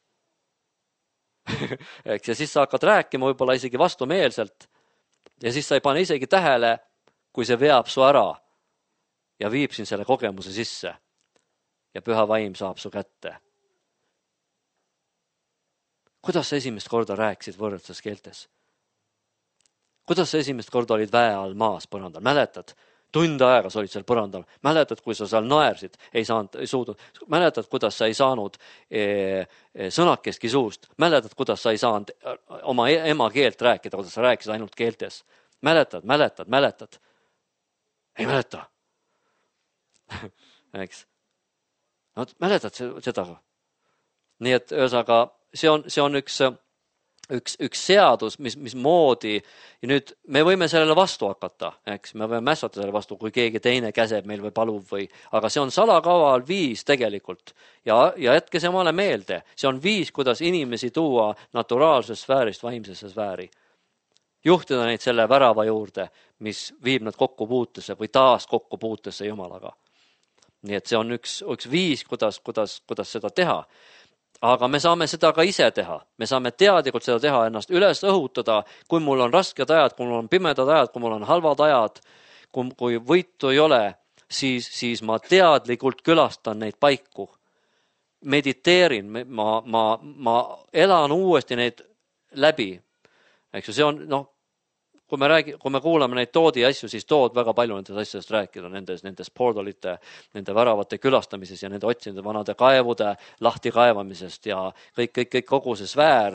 Eks, ja siis sa hakkad rääkima võib-olla isegi vastumeelselt ja siis sa ei pane isegi tähele, kui see veab su ära ja viib siin selle kogemuse sisse ja püha vaim saab su kätte. Kuidas sa esimest korda rääkisid võõrastes keeltes? Kuidas sa esimest korda olid väe all maas põrandal? Mäletad? Tund aega sa olid seal põrandal. Mäletad, kui sa seal naersid, ei saanud, ei suudnud. Mäletad, kuidas sa ei saanud e, e, sõnakestki suust. Mäletad, kuidas sa ei saanud oma ema keelt rääkida, kuidas sa rääkisid ainult keeltes. Mäletad, mäletad, mäletad. Ei mäleta. Eks. No, mäletad seda? Nii et ühesõnaga, see on, see on üks... Üks, üks seadus, mis, mis moodi, ja nüüd me võime sellele vastu hakata, eks, me võime mässata selle vastu, kui keegi teine käseb meil või palub või, aga see on salakaval viis tegelikult ja, ja jätke see mulle meelde, see on viis, kuidas inimesi tuua naturaalsest sfäärist vaimsesse sfääri. Juhtida neid selle värava juurde, mis viib nad kokkupuutesse või taas kokkupuutesse Jumalaga. Nii et see on üks, üks viis, kuidas, kuidas, kuidas seda teha. aga me saame seda ka ise teha. Me saame teadlikult seda teha, ennast üles õhutada, kui mul on rasked ajad, kui mul on pimedad ajad, kui mul on halvad ajad, kui, kui võitu ei ole, siis, siis ma teadlikult külastan neid paiku. Mediteerin, ma, ma, ma elan uuesti neid läbi. Eks ju, see on, noh, kui me räägi, kui me kuulame neid Toodi asju, siis Tood väga palju nendest asjadest rääkida, nendes, nendes portalite, nende väravate külastamises ja nende otsinde vanade kaevude lahti kaevamisest ja kõik, kõik, kõik kogu see sfäär,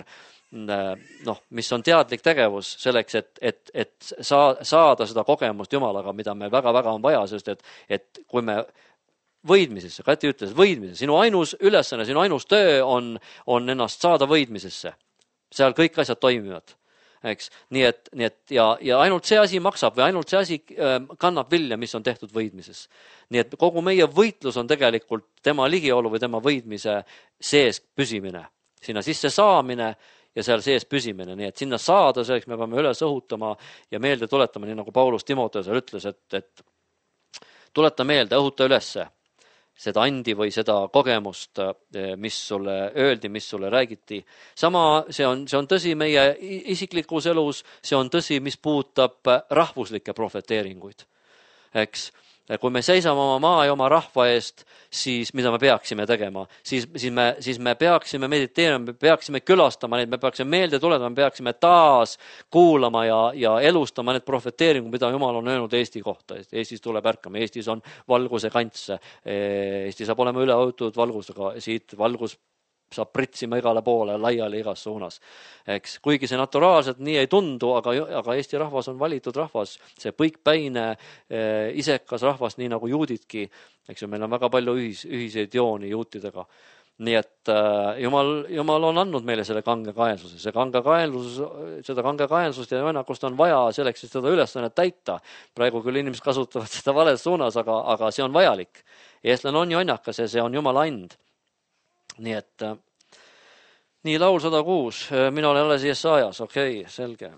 noh, mis on teadlik tegevus selleks, et, et, et saa, saada seda kogemust Jumalaga, mida meil väga-väga on vaja, sest et, et kui me võidmisesse, Kati ütles, võidmisesse, sinu ainus ülesanne, sinu ainus töö on, on ennast saada võidmisesse. Seal kõik asjad toimivad. Eks? Nii et, nii et ja, ja ainult see asi maksab või ainult see asi kannab vilja, mis on tehtud võidmises. Nii et kogu meie võitlus on tegelikult tema ligiolu või tema võidmise sees püsimine. Sinna sisse saamine ja seal sees püsimine. Nii et sinna saada, selleks me peame üles õhutama ja meelde tuletama, nii nagu Paulus Timoteusel ütles, et, et tuleta meelde, õhuta ülesse seda andi või seda kogemust, mis sulle öeldi, mis sulle räägiti. Sama, see on, see on tõsi meie isiklikus elus, see on tõsi, mis puutab rahvuslikke profeteeringuid. Eks, kui me seisame oma maa ja oma rahva eest, siis mida me peaksime tegema, siis, siis, me, siis me peaksime mediteerima, me peaksime külastama neid, me peaksime meelde tuletama, me peaksime taas kuulama ja, ja elustama need profeteeringud, mida Jumal on öelnud Eesti kohta. Eestis tuleb ärkama, Eestis on valguse kants, Eesti saab olema üle õhutud valgusega, siit valgus saab pritsima igale poole, laiali igas suunas. Eks, kuigi see naturaalselt nii ei tundu, aga, aga Eesti rahvas on valitud rahvas, see põikpäine, isekas rahvas, nii nagu juudidki. Eks ju, meil on väga palju ühis, ühiseid jooni juutidega. Nii et äh, Jumal, Jumal on andnud meile selle kange kaensuse. See kange kaensus, seda kange kaensust ja joonakust on vaja selleks, et seda ülesannet täita. Praegu küll inimesed kasutavad seda vales suunas, aga, aga see on vajalik. Eestlane on jonnakas ja see on Jumala and. Nii et, nii laul sada kuus, mina olen alles Jesajas, okei, okay, selge.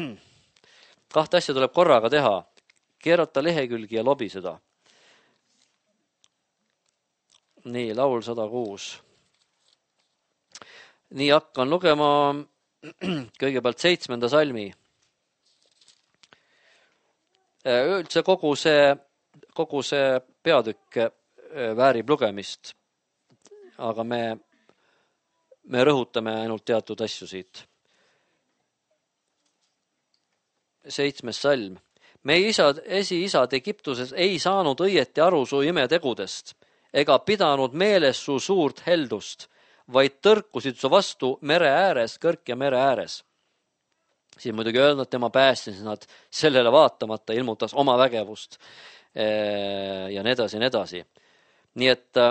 Kahte asja tuleb korraga teha, keerata lehekülgi ja lobiseda. Nii, laul sada kuus. Nii hakkan lugema kõigepealt seitsmenda salmi. Üldse kogu see, kogu see peatükk väärib lugemist. Aga me, me rõhutame ainult teatud asju siit. Seitsmes salm. Meie isad, esiisad Egiptuses ei saanud õieti aru su imetegudest ega pidanud meeles su suurt heldust, vaid tõrkusid su vastu mere ääres, kõrk ja mere ääres. Siin muidugi öelnud, tema päästis nad sellele vaatamata, ilmutas oma vägevust ja nii edasi ja nii edasi. Nii et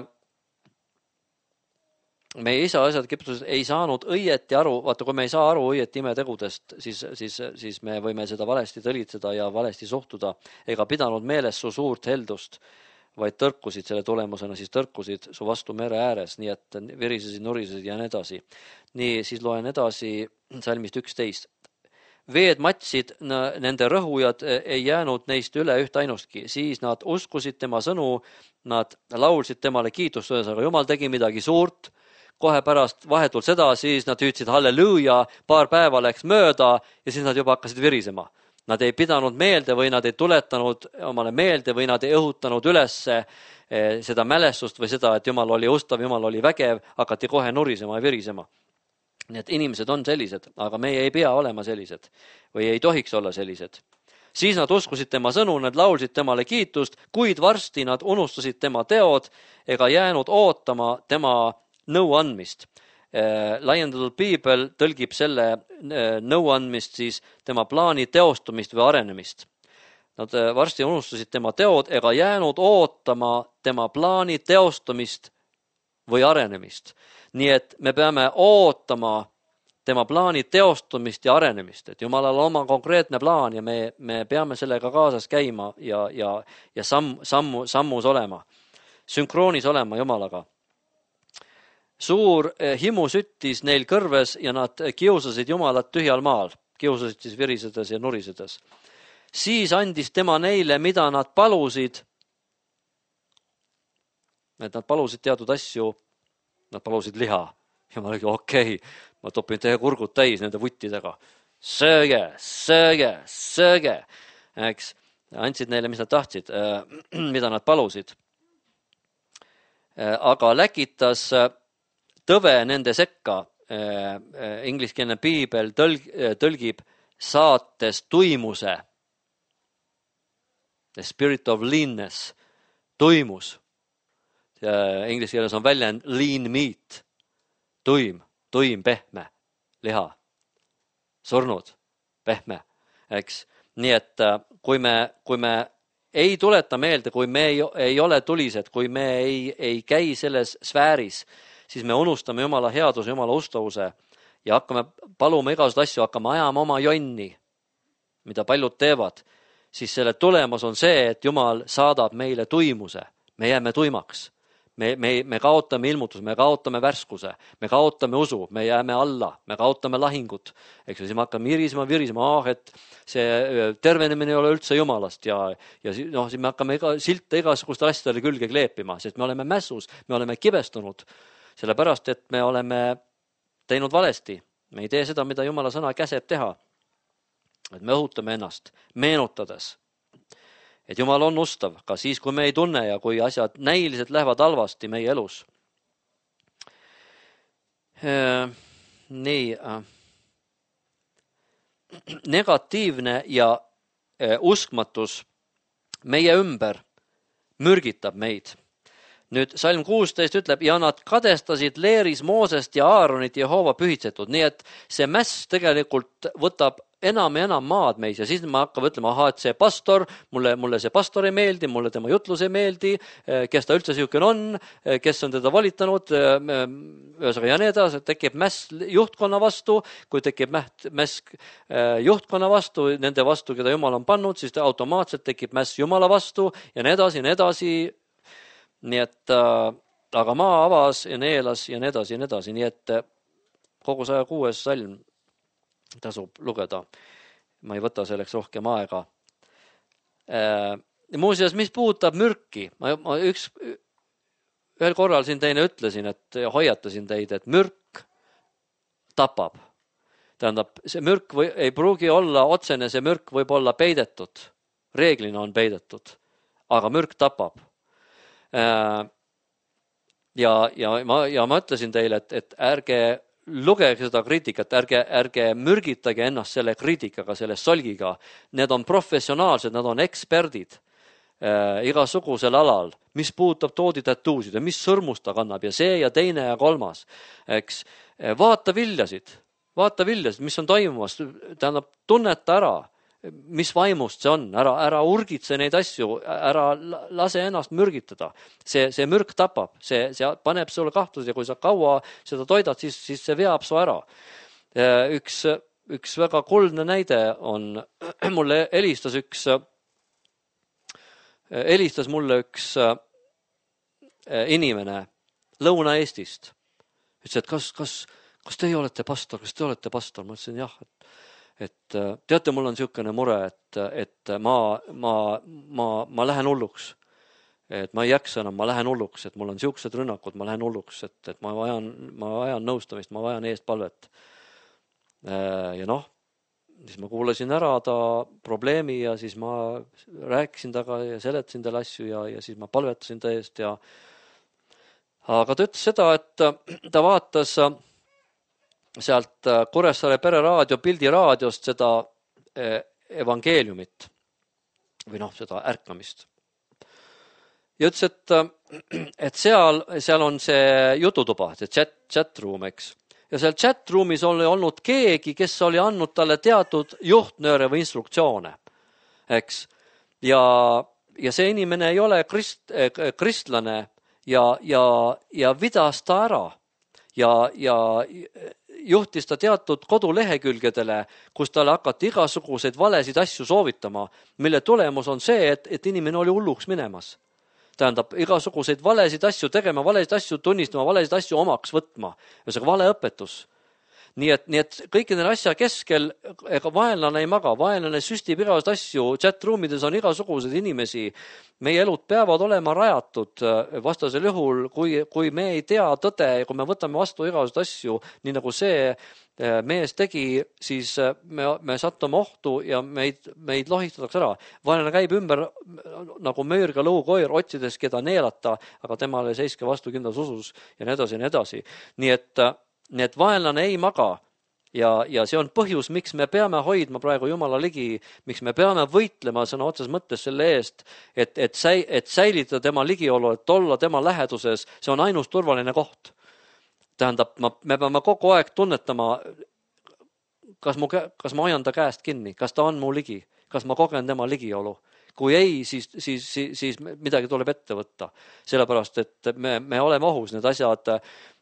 meie isa asjad Egiptuses ei saanud õieti aru, vaata kui me ei saa aru õieti imetegudest, siis, siis, siis me võime seda valesti tõlitseda ja valesti suhtuda, ega pidanud meeles su suurt heldust, vaid tõrkusid selle tulemusena, siis tõrkusid su vastu mere ääres, nii et virisesid, nurisesid ja nii edasi. Nii, siis loen edasi salmist üksteist. Veed matsid, nende rõhujad ei jäänud neist üle üht ainustki, siis nad uskusid tema sõnu, nad laulsid temale kiitust, aga Jumal tegi midagi suurt, kohe pärast vahetult seda, siis nad hüüdsid halleluuja, paar päeva läks mööda ja siis nad juba hakkasid virisema. Nad ei pidanud meelde või nad ei tuletanud omale meelde või nad ei õhutanud üles seda mälestust või seda, et Jumal oli ustav, Jumal oli vägev, hakati kohe nurisema ja virisema. Nii et inimesed on sellised, aga meie ei pea olema sellised või ei tohiks olla sellised. Siis nad uskusid tema sõnu, nad laulsid temale kiitust, kuid varsti nad unustasid tema teod ega jäänud ootama tema nõuandmist. Laiendatud piibel tõlgib selle nõuandmist siis tema plaani teostumist või arenemist. Nad varsti unustasid tema teod ega jäänud ootama tema plaani teostumist või arenemist. Nii et me peame ootama tema plaani teostumist ja arenemist, et Jumalal on oma konkreetne plaan ja me, me peame sellega kaasas käima ja, ja, ja samm, sammu, sammus olema, sünkroonis olema Jumalaga. Suur himu süttis neil kõrves ja nad kiusasid Jumalat tühjal maal, kiusasid siis virisedes ja nurisedes. Siis andis tema neile, mida nad palusid, et nad palusid teatud asju, nad palusid liha, ja ma olin, okei okay. Ma topin teie kurgud täis nende vuttidega. Sööge, sööge, sööge. Eks, andsid neile, mis nad tahtsid, mida nad palusid. Aga läkitas tõve nende sekka. Ingliskeelne piibel tõlg, tõlgib saates tuimuse. The spirit of leanness. Tuimus. Inglise keeles on väljend lean meat. Tuim, tuim, pehme, liha. Surnud, pehme, eks. Nii et kui me, kui me ei tuleta meelde, kui me ei, ei ole tulised, kui me ei, ei käi selles sfääris, siis me unustame Jumala headuse, Jumala ustavuse ja hakkame paluma igasuguseid asju, hakkame ajama oma jonni, mida paljud teevad, siis selle tulemus on see, et Jumal saadab meile tuimuse. Me jääme tuimaks. Me, me, me kaotame ilmutuse, me kaotame värskuse, me kaotame usu, me jääme alla, me kaotame lahingut. Eks siis me hakkame virisema, virisema, ah, et see tervenemine ei ole üldse Jumalast ja, ja no, siis me hakkame iga, silte igasuguste asjadele külge kleepima, sest me oleme mässus, me oleme kibestunud, sellepärast, et me oleme teinud valesti. Me ei tee seda, mida Jumala sõna käseb teha. Et me õhutame ennast, meenutades, et Jumal on ustav, ka siis, kui me ei tunne ja kui asjad näiliselt lähevad halvasti meie elus. Nii, negatiivne ja uskmatus meie ümber mürgitab meid. Nüüd salm kuusteist ütleb, ja nad kadestasid leeris Moosest ja Aaronit Jehova pühitsetud. Nii et see mäss tegelikult võtab enam ja enam maad meis ja siis ma hakkab ütlema, aha, et see pastor, mulle, mulle see pastor ei meeldi, mulle tema jutlus ei meeldi, kes ta üldse siuke on, kes on teda valitanud, ühesõnaga ja nii edasi, tekib mäss juhtkonna vastu, kui tekib mäss juhtkonna vastu, nende vastu, keda Jumal on pannud, siis automaatselt tekib mäss Jumala vastu ja nii edasi, nii edasi. Nii et, aga maa avas ja neelas ja nii edasi ja nii edasi, nii et kogu saja kuues salm tasub lugeda. Ma ei võta selleks rohkem aega. Muuseas, mis puudutab mürki, ma, ma üks, ühel korral siin teine ütlesin, et hoiatasin teid, et mürk tapab. Tähendab, see mürk või, ei pruugi olla otsene, see mürk võib olla peidetud. Reeglina on peidetud, aga mürk tapab. Ja, ja, ma, ja ma ütlesin teile, et, et ärge lugege seda kriitikat, ärge, ärge mürgitage ennast selle kriitikaga, selle solgiga. Need on professionaalsed, nad on eksperdid äh, igasugusel alal, mis puudutab tooditatuusid ja mis sõrmust ta kannab ja see ja teine ja kolmas. Eks, vaata viljasid, vaata viljasid, mis on toimumas, tähendab, tunneta ära, mis vaimust see on, ära, ära urgitse neid asju, ära lase ennast mürgitada. See, see mürk tapab, see, see paneb sulle kahtlus ja kui sa kaua seda toidad, siis, siis see veab su ära. Üks, üks väga kuldne näide on, mulle helistas üks, helistas mulle üks inimene Lõuna-Eestist. Ütles, et kas, kas, kas teie olete pastor, kas te olete pastor? Ma ütlesin, jah, et et teate, mul on niisugune mure, et, et ma, ma, ma, ma lähen hulluks. Et ma ei jaksa enam, ma lähen hulluks, et mul on niisugused rünnakud, ma lähen hulluks, et, et ma vajan, ma vajan nõustamist, ma vajan eest palvet. Ja noh, siis ma kuulasin ära ta probleemi ja siis ma rääkisin taga ja seletasin talle asju ja, ja siis ma palvetasin ta eest. Ja... Aga ta ütles seda, et ta vaatas sealt Kuressaare pereraadio, pildiraadiost seda evangeeliumit või noh, seda ärkamist. Ja ütles, et, et seal, seal on see jututuba, see chat, chat room, eks. Ja seal chat roomis oli olnud keegi, kes oli andnud talle teatud juhtnööre või instruktsioone, eks. Ja, ja see inimene ei ole krist, kristlane ja, ja, ja vidas ta ära ja, ja juhtis ta teatud kodulehekülgedele, kus talle hakati igasuguseid valesid asju soovitama, mille tulemus on see, et, et inimene oli hulluks minemas. Tähendab, igasuguseid valesid asju tegema, valesid asju tunnistama, valesid asju omaks võtma. Ja see vale õpetus. nii et, nii et kõikide asja keskel, ega vaenlane ei maga, vaenlane süstib igast asju, chat-ruumides on igasuguseid inimesi, meie elud peavad olema rajatud vastasel juhul, kui, kui me ei tea tõde ja kui me võtame vastu igasuguseid asju, nii nagu see mees tegi, siis me, me sattume ohtu ja meid, meid lohitatakse ära. Vaenlane käib ümber nagu möörga lõukoir, otsides keda neelata, aga temale seiske vastu kindlas usus ja nii edasi ja nii edasi. Nii et, nii et vaenlane ei maga ja, ja see on põhjus, miks me peame hoidma praegu Jumala ligi, miks me peame võitlema sõna otses mõttes selle eest, et, et, säi, et säilitada tema ligiolu, et olla tema läheduses, see on ainus turvaline koht. Tähendab, ma, me peame kogu aeg tunnetama, kas, mu, kas ma hoian ta käest kinni, kas ta on mu ligi, kas ma kogen tema ligiolu. Kui ei, siis, siis, siis, siis midagi tuleb ette võtta. Sellepärast, et me, me oleme ohus need asjad.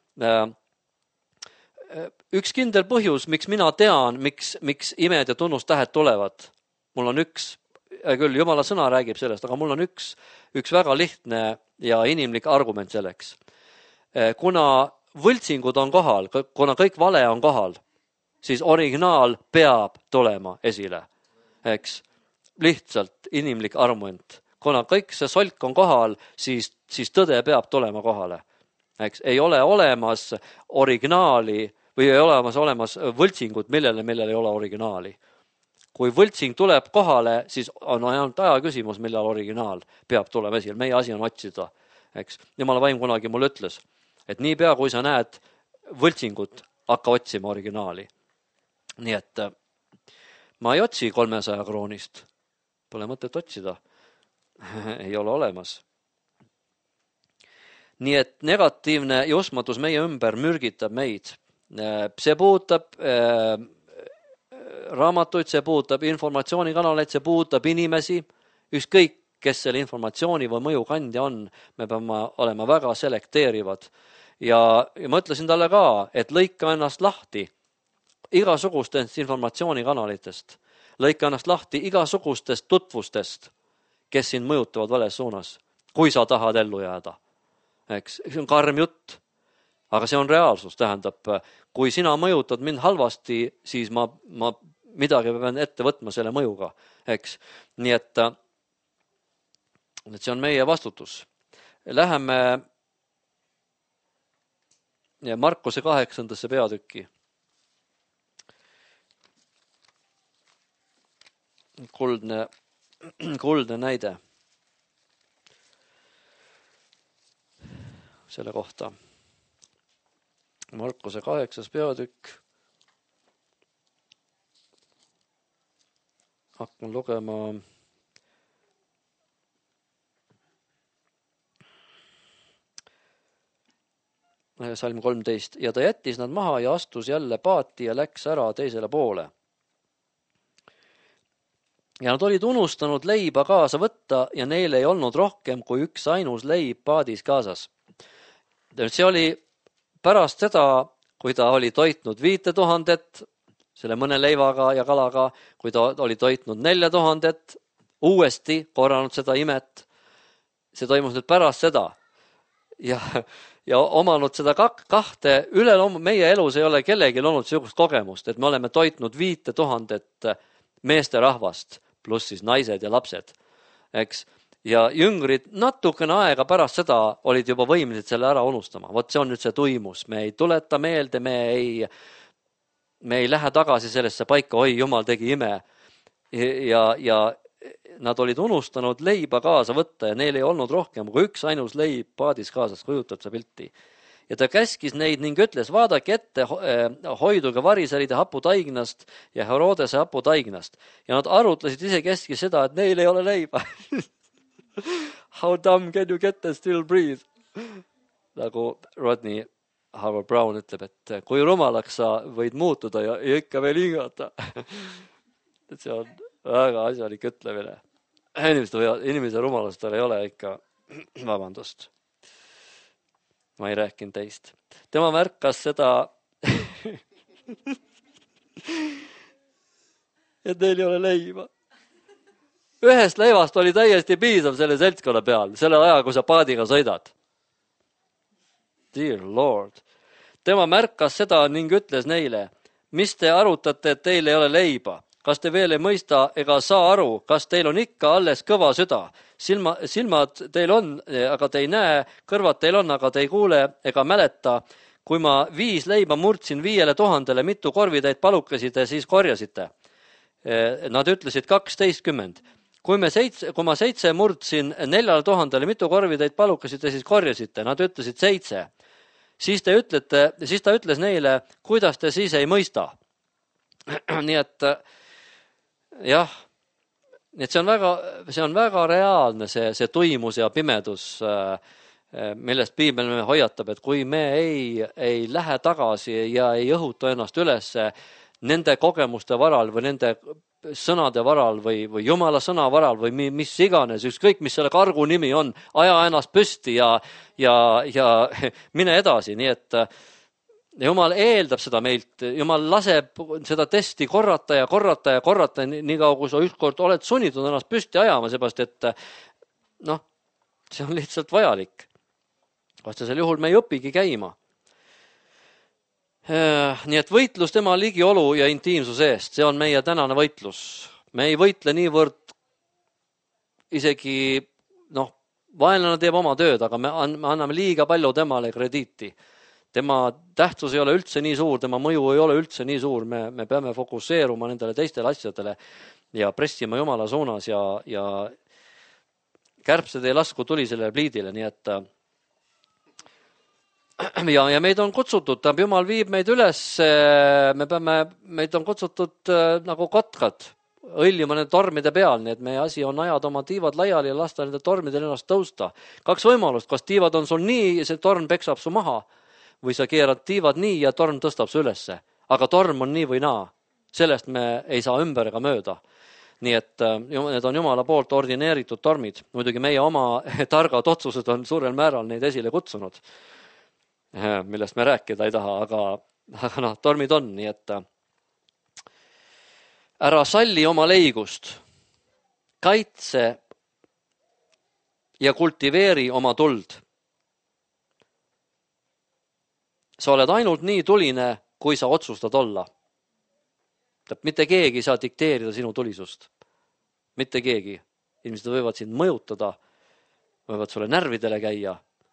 Üks kindel põhjus, miks mina tean, miks, miks imed ja tunnustähed tulevad. Mul on üks, küll Jumala sõna räägib sellest, aga mul on üks, üks väga lihtne ja inimlik argument selleks. Kuna võltsingud on kohal, kuna kõik vale on kohal, siis originaal peab tulema esile. Eks? Lihtsalt inimlik argument. Kuna kõik see solk on kohal, siis, siis tõde peab tulema kohale. Eks? Ei ole olemas originaali või ei ole olemas, olemas võltsingut, millele, millele ei ole originaali. Kui võltsing tuleb kohale, siis on ainult aja küsimus, millal originaal peab tulema esile. Meie asi on otsida. Eks? Jumala vaim kunagi mulle ütles, et niipea, kui sa näed võltsingut, hakka otsima originaali. Nii et ma ei otsi kolmesaja kroonist. Pole mõtet otsida. Ei ole olemas. Nii et negatiivne ja uskmatus meie ümber mürgitab meid. See puudutab äh, raamatuid, see puudutab informatsioonikanaleid, see puudutab inimesi, ükskõik, kes selle informatsiooni või mõju kandja on, me peame olema väga selekteerivad. Ja, ja ma ütlesin talle ka, et lõika ennast lahti igasugustest informatsioonikanalitest. Lõika ennast lahti igasugustest tutvustest, kes sind mõjutavad vales suunas, kui sa tahad ellu jääda. Eks? See on karm jutt, aga see on reaalsus. Tähendab, kui sina mõjutad mind halvasti, siis ma, ma midagi pean ette võtma selle mõjuga. Eks? Nii et, et see on meie vastutus. Läheme Markuse kaheksandasse peatükki. Kuldne, kuldne näide selle kohta. Markuse kaheksas peatükk. Hakkan lugema salm kolmteist. Ja ta jättis nad maha ja astus jälle paati ja läks ära teisele poole. Ja nad olid unustanud leiba kaasa võtta ja neil ei olnud rohkem kui üks ainus leib paadis kaasas. See oli pärast seda, kui ta oli toitnud viite tuhandet, selle mõne leivaga ja kalaga, kui ta oli toitnud nelja tuhandet, uuesti korranud seda imet. See toimus nüüd pärast seda. Ja, ja omanud seda kahte, üle meie elus ei ole kellelgi olnud sellist kogemust, et me oleme toitnud viite tuhandet meeste rahvast, pluss siis naised ja lapsed. Eks? Ja jüngrid natukene aega pärast seda olid juba võimelised selle ära unustama. Vot see on nüüd see tuimus. Me ei tuleta meelde, me ei, me ei lähe tagasi sellesse paika, oi, Jumal tegi ime. Ja, ja nad olid unustanud leiba kaasa võtta ja neil ei olnud rohkem kui üks ainus leib paadis kaasas, kujutab see pilti. Ja ta käskis neid ning ütles, vaadake ette, hoiduge variseride haputaignast ja Herodese haputaignast. Ja nad arutlesid ise keski seda, et neil ei ole leiba. How dumb can you get and still breathe? Nagu Rodney Howard Brown ütleb, et kui rumalaks sa võid muutuda ja, ja ikka veel hingata. Et see on väga asjalik ütlemine. Inimeste, inimese rumalustel ei ole ikka vabandust. Ma ei rääkinud teist. Tema märkas seda, et neil ei ole leiba. Ühest leivast oli täiesti piisav selle seltskonna peal, selle aja, kui sa paadiga sõidad. Dear Lord. Tema märkas seda ning ütles neile, mis te arutate, et teil ei ole leiba? Kas te veel ei mõista ega saa aru, kas teil on ikka alles kõva süda? Silma, silmad teil on, aga te ei näe, kõrvad teil on, aga te ei kuule ega mäleta. Kui ma viis leiba murdsin viiele tuhandele, mitu korvitäit palukasite, siis korjasite. Nad ütlesid kaksteistkümmend. Kui, me seitse, kui ma seitse murdsin neljale tuhandele, mitu korvitäit palukasite, siis korjasite. Nad ütlesid seitse. Siis, te ütlete, siis ta ütles neile, kuidas te siis ei mõista. Nii et jah, et see on väga, see on väga reaalne, see, see tuimus ja pimedus, millest piibel me hoiatab, et kui me ei, ei lähe tagasi ja ei õhuta ennast üles nende kogemuste varal või nende sõnade varal või, või Jumala sõna varal või mis iganes, ükskõik mis selle kargu nimi on, aja ennast püsti ja, ja, ja mine edasi, nii et Jumal eeldab seda meilt, Jumal laseb seda testi korrata ja korrata ja korrata, nii kaua kui sa ükskord oled sunnitud ennast püsti ajama, seepärast et noh, see on lihtsalt vajalik. Vastasel juhul me ei õpigi käima. Nii et võitlus tema ligiolu ja intiimsuse eest, see on meie tänane võitlus. Me ei võitle niivõrd isegi, noh, vaenlane teeb oma tööd, aga me anname liiga palju temale krediiti. Tema tähtsus ei ole üldse nii suur, tema mõju ei ole üldse nii suur, me, me peame fokusseeruma nendele teistele asjadele ja pressima Jumala suunas ja, ja kärbsed ei lasku tulisele pliidile, nii et ja, ja meid on kutsutud, Jumal viib meid üles, me peame, meid on kutsutud nagu kotkad, õllima nende tormide peal, nii et meie asi on ajada oma tiivad laiali ja lasta nende tormidel ennast tõusta. Kaks võimalust, kas tiivad on sul nii, see torm peksab su maha, või sa keerad tiivad nii ja torm tõstab su ülesse. Aga torm on nii või naa. Sellest me ei saa ümber ega mööda. Nii et need on Jumala poolt ordineeritud tormid. Muidugi meie oma targad otsused on suurel määral neid esile kutsunud, millest me rääkida ei taha, aga, aga noh, tormid on. Nii et ära salli oma leigust, kaitse ja kultiveeri oma tuld. Sa oled ainult nii tuline, kui sa otsustad olla. Mitte keegi ei saa dikteerida sinu tulisust. Mitte keegi. Inimesed võivad sind mõjutada, võivad sulle närvidele käia.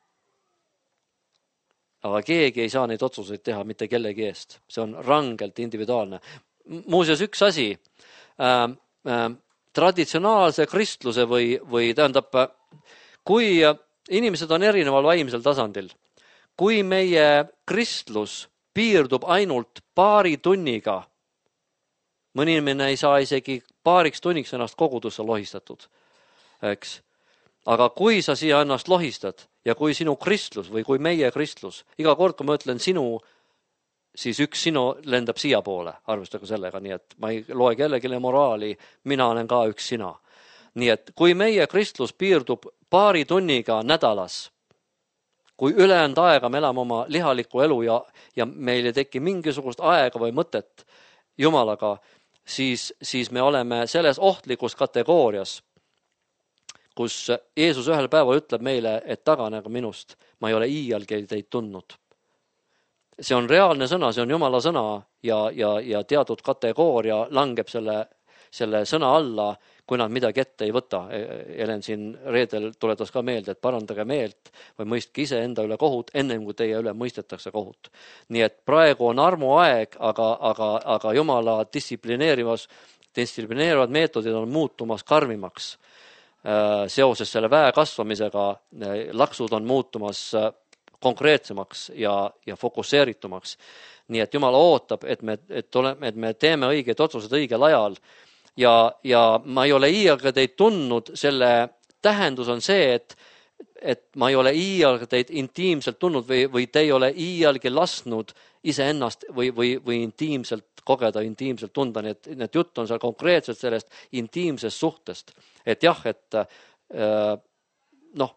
Aga keegi ei saa neid otsuseid teha mitte kellegi eest. See on rangelt individuaalne. Muuseas üks asi, äh, äh, traditsionaalse kristluse või, või tähendab, kui inimesed on erineval vaimsel tasandil, kui meie kristlus piirdub ainult paari tunniga, mõni inimene ei saa isegi paariks tunniks ennast kogudusse lohistatud, eks. Aga kui sa siia ennast lohistad ja kui sinu kristlus või kui meie kristlus, iga kord, kui ma ütlen sinu, siis üks sinu lendab siia poole, arvestage sellega, nii et ma ei loe kellelegi moraali, mina olen ka üks sina. Nii et kui meie kristlus piirdub paari tunniga nädalas, kui ülejäänud aega me elame oma lihalikku elu ja, ja meil ei teki mingisugust aega või mõtet Jumalaga, siis, siis me oleme selles ohtlikus kategoorias, kus Jeesus ühel päeval ütleb meile, et taganege minust, ma ei ole iialgi teid tundnud. See on reaalne sõna, see on Jumala sõna ja, ja, ja teatud kategooria langeb selle, selle sõna alla, kui nad midagi ette ei võta. Helen siin reedel tuletas ka meelde, et parandage meelt või mõistke ise enda üle kohut, ennem kui teie üle mõistetakse kohut. Nii et praegu on armuaeg, aga, aga, aga Jumala distsiplineerivas, distsiplineerivad meetodid on muutumas karmimaks. Seoses selle väe kasvamisega laksud on muutumas konkreetsemaks ja, ja fokusseeritumaks. Nii et Jumal ootab, et me, et, oleme, et me teeme õigeid otsused õigel ajal. Ja, ja ma ei ole iialgi teid tundnud, selle tähendus on see, et, et ma ei ole iialgi teid intiimselt tundnud või, või te ei ole iialgi lasnud iseennast või, või, või intiimselt kogeda, intiimselt tunda. Nii et, nii et jutt on seal konkreetselt sellest intiimsest suhtest. Et jah, et noh,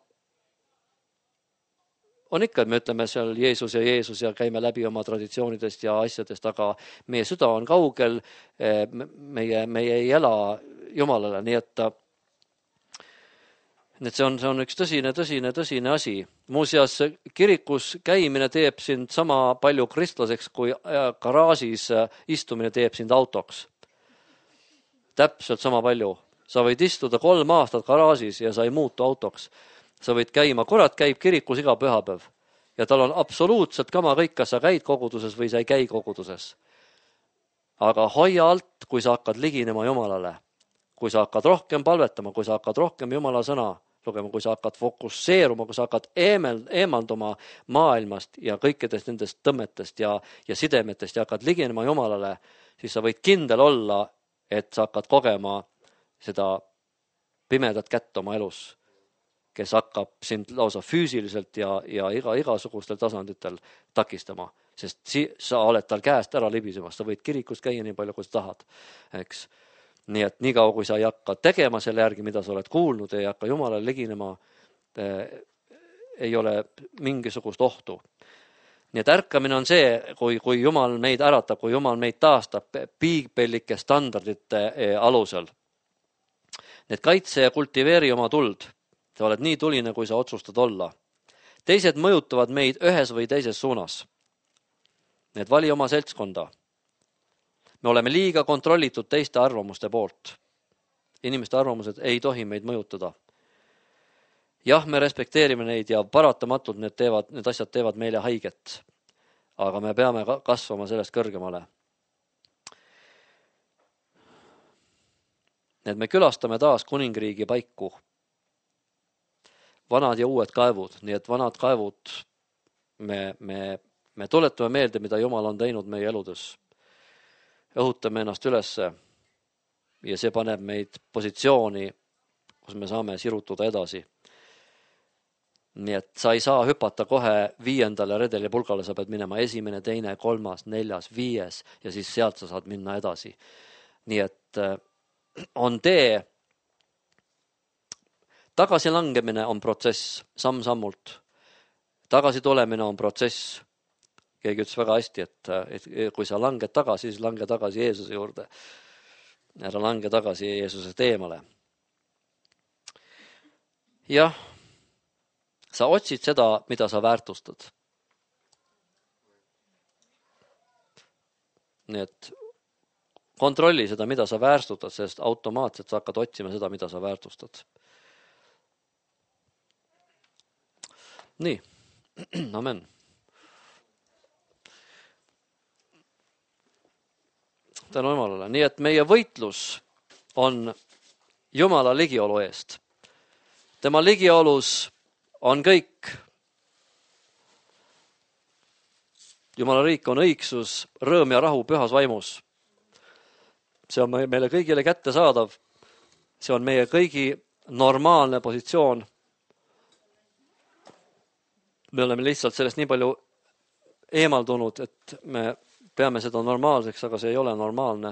on ikka, et me ütleme seal Jeesus ja Jeesus ja käime läbi oma traditsioonidest ja asjadest, aga meie süda on kaugel, meie, meie ei ela Jumalale, nii et Nii et see on, see on üks tõsine, tõsine, tõsine asi. Muuseas, kirikus käimine teeb sind sama palju kristlaseks, kui garaažis istumine teeb sind autoks. Täpselt sama palju. Sa võid istuda kolm aastat garaažis ja sa ei muutu autoks. Sa võid käima, kurat käib kirikus iga pühapäev. Ja tal on absoluutselt kama kõik, kas sa käid koguduses või sa ei käi koguduses. Aga hoia alt, kui sa hakkad liginema Jumalale. Kui sa hakkad rohkem palvetama, kui sa hakkad rohkem Jumala sõna lugema, kui sa hakkad fokusseeruma, kui sa hakkad eemel, eemalduma maailmast ja kõikidest nendest tõmmetest ja, ja sidemetest ja hakkad liginema Jumalale, siis sa võid kindel olla, et sa hakkad kogema seda pimedat kätt oma elus, kes hakkab sind lausa füüsiliselt ja, ja iga, igasugustel tasanditel takistama, sest si, sa oled tal käest ära libisemas, sa võid kirikus käia nii palju, kui sa tahad, eks. Nii et nii kaua, kui sa ei hakka tegema selle järgi, mida sa oled kuulnud, ei hakka Jumalale liginema, ei ole mingisugust ohtu. Nii et ärkamine on see, kui, kui Jumal meid äratab, kui Jumal meid taastab piibellike standardite alusel. Nii et kaitse ja kultiveeri oma tuld. Sa oled nii tuline, kui sa otsustad olla. Teised mõjutavad meid ühes või teises suunas. Nii et vali oma seltskonda. Me oleme liiga kontrollitud teiste arvamuste poolt. Inimeste arvamused ei tohi meid mõjutada. Jah, me respekteerime neid ja paratamatult need, teevad, need asjad teevad meile haiget. Aga me peame kasvama sellest kõrgemale. Need me külastame taas kuningriigi paiku. Vanad ja uued kaevud. Nii et vanad kaevud me, me, me tuletame meelde, mida Jumal on teinud meie eludes. Õhutame ennast ülesse ja see paneb meid positsiooni, kus me saame sirutuda edasi. Nii et sa ei saa hüpata kohe viiendale redeli pulgale, sa pead minema esimene, teine, kolmas, neljas, viies ja siis sealt sa saad minna edasi. Nii et on tee. Tagasilangemine on protsess, samm-sammult. Tagasi tulemine on protsess. Keegi ütles väga hästi, et, et kui sa langed tagasi, siis lange tagasi Jeesuse juurde. Ära lange tagasi Jeesusest eemale. Jah, sa otsid seda, mida sa väärtustad. Nii et kontrolli seda, mida sa väärtustad, sest automaatselt sa hakkad otsima seda, mida sa väärtustad. Nii, amen. Tänu Jumalale. Nii et meie võitlus on Jumala ligiolu eest. Tema ligiolus on kõik. Jumala riik on õigsus, rõõm ja rahu pühas vaimus. See on meile kõigile kätte saadav. See on meie kõigi normaalne positsioon. Me oleme lihtsalt sellest nii palju eemaldunud, et me peame seda normaalseks, aga see ei ole normaalne.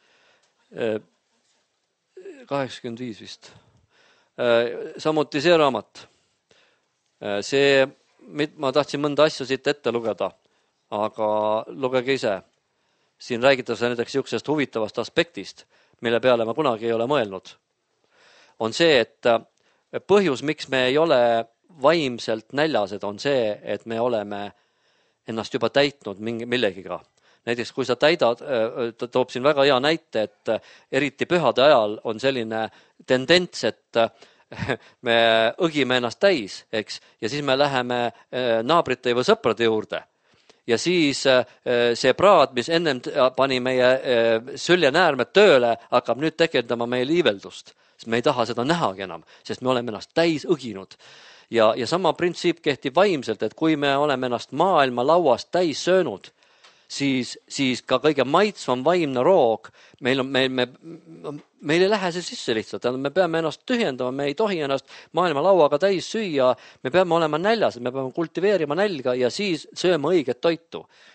kaheksakümmend viis vist. Samuti see raamat. See, ma tahtsin mõnda asja siit ette lugeda, aga lugege ise. Siin räägitakse näiteks niisugusest huvitavast aspektist, mille peale ma kunagi ei ole mõelnud. On see, et põhjus, miks me ei ole vaimselt näljased, on see, et me oleme ennast juba täitnud mingi, millegiga. Näiteks, kui sa täidad, ta toob siin väga hea näite, et eriti pühade ajal on selline tendents, et me õgime ennast täis, eks, ja siis me läheme naabrite või sõprade juurde. Ja siis see praad, mis ennem pani meie süljenäärmed tööle, hakkab nüüd tekendama meie liiveldust. Sest me ei taha seda nähagi enam, sest me oleme ennast täis õginud. Ja, ja sama printsiip kehtib vaimselt, et kui me oleme ennast maailma lauast täis söönud, siis, siis ka kõige maitsvam vaimne roog, meil, on, meil, me, meil ei lähe see sisse lihtsalt, me peame ennast tühjendama, me ei tohi ennast maailma lauaga täis süüa, me peame olema näljas, me peame kultiveerima nälga ja siis sööma õiget toitu.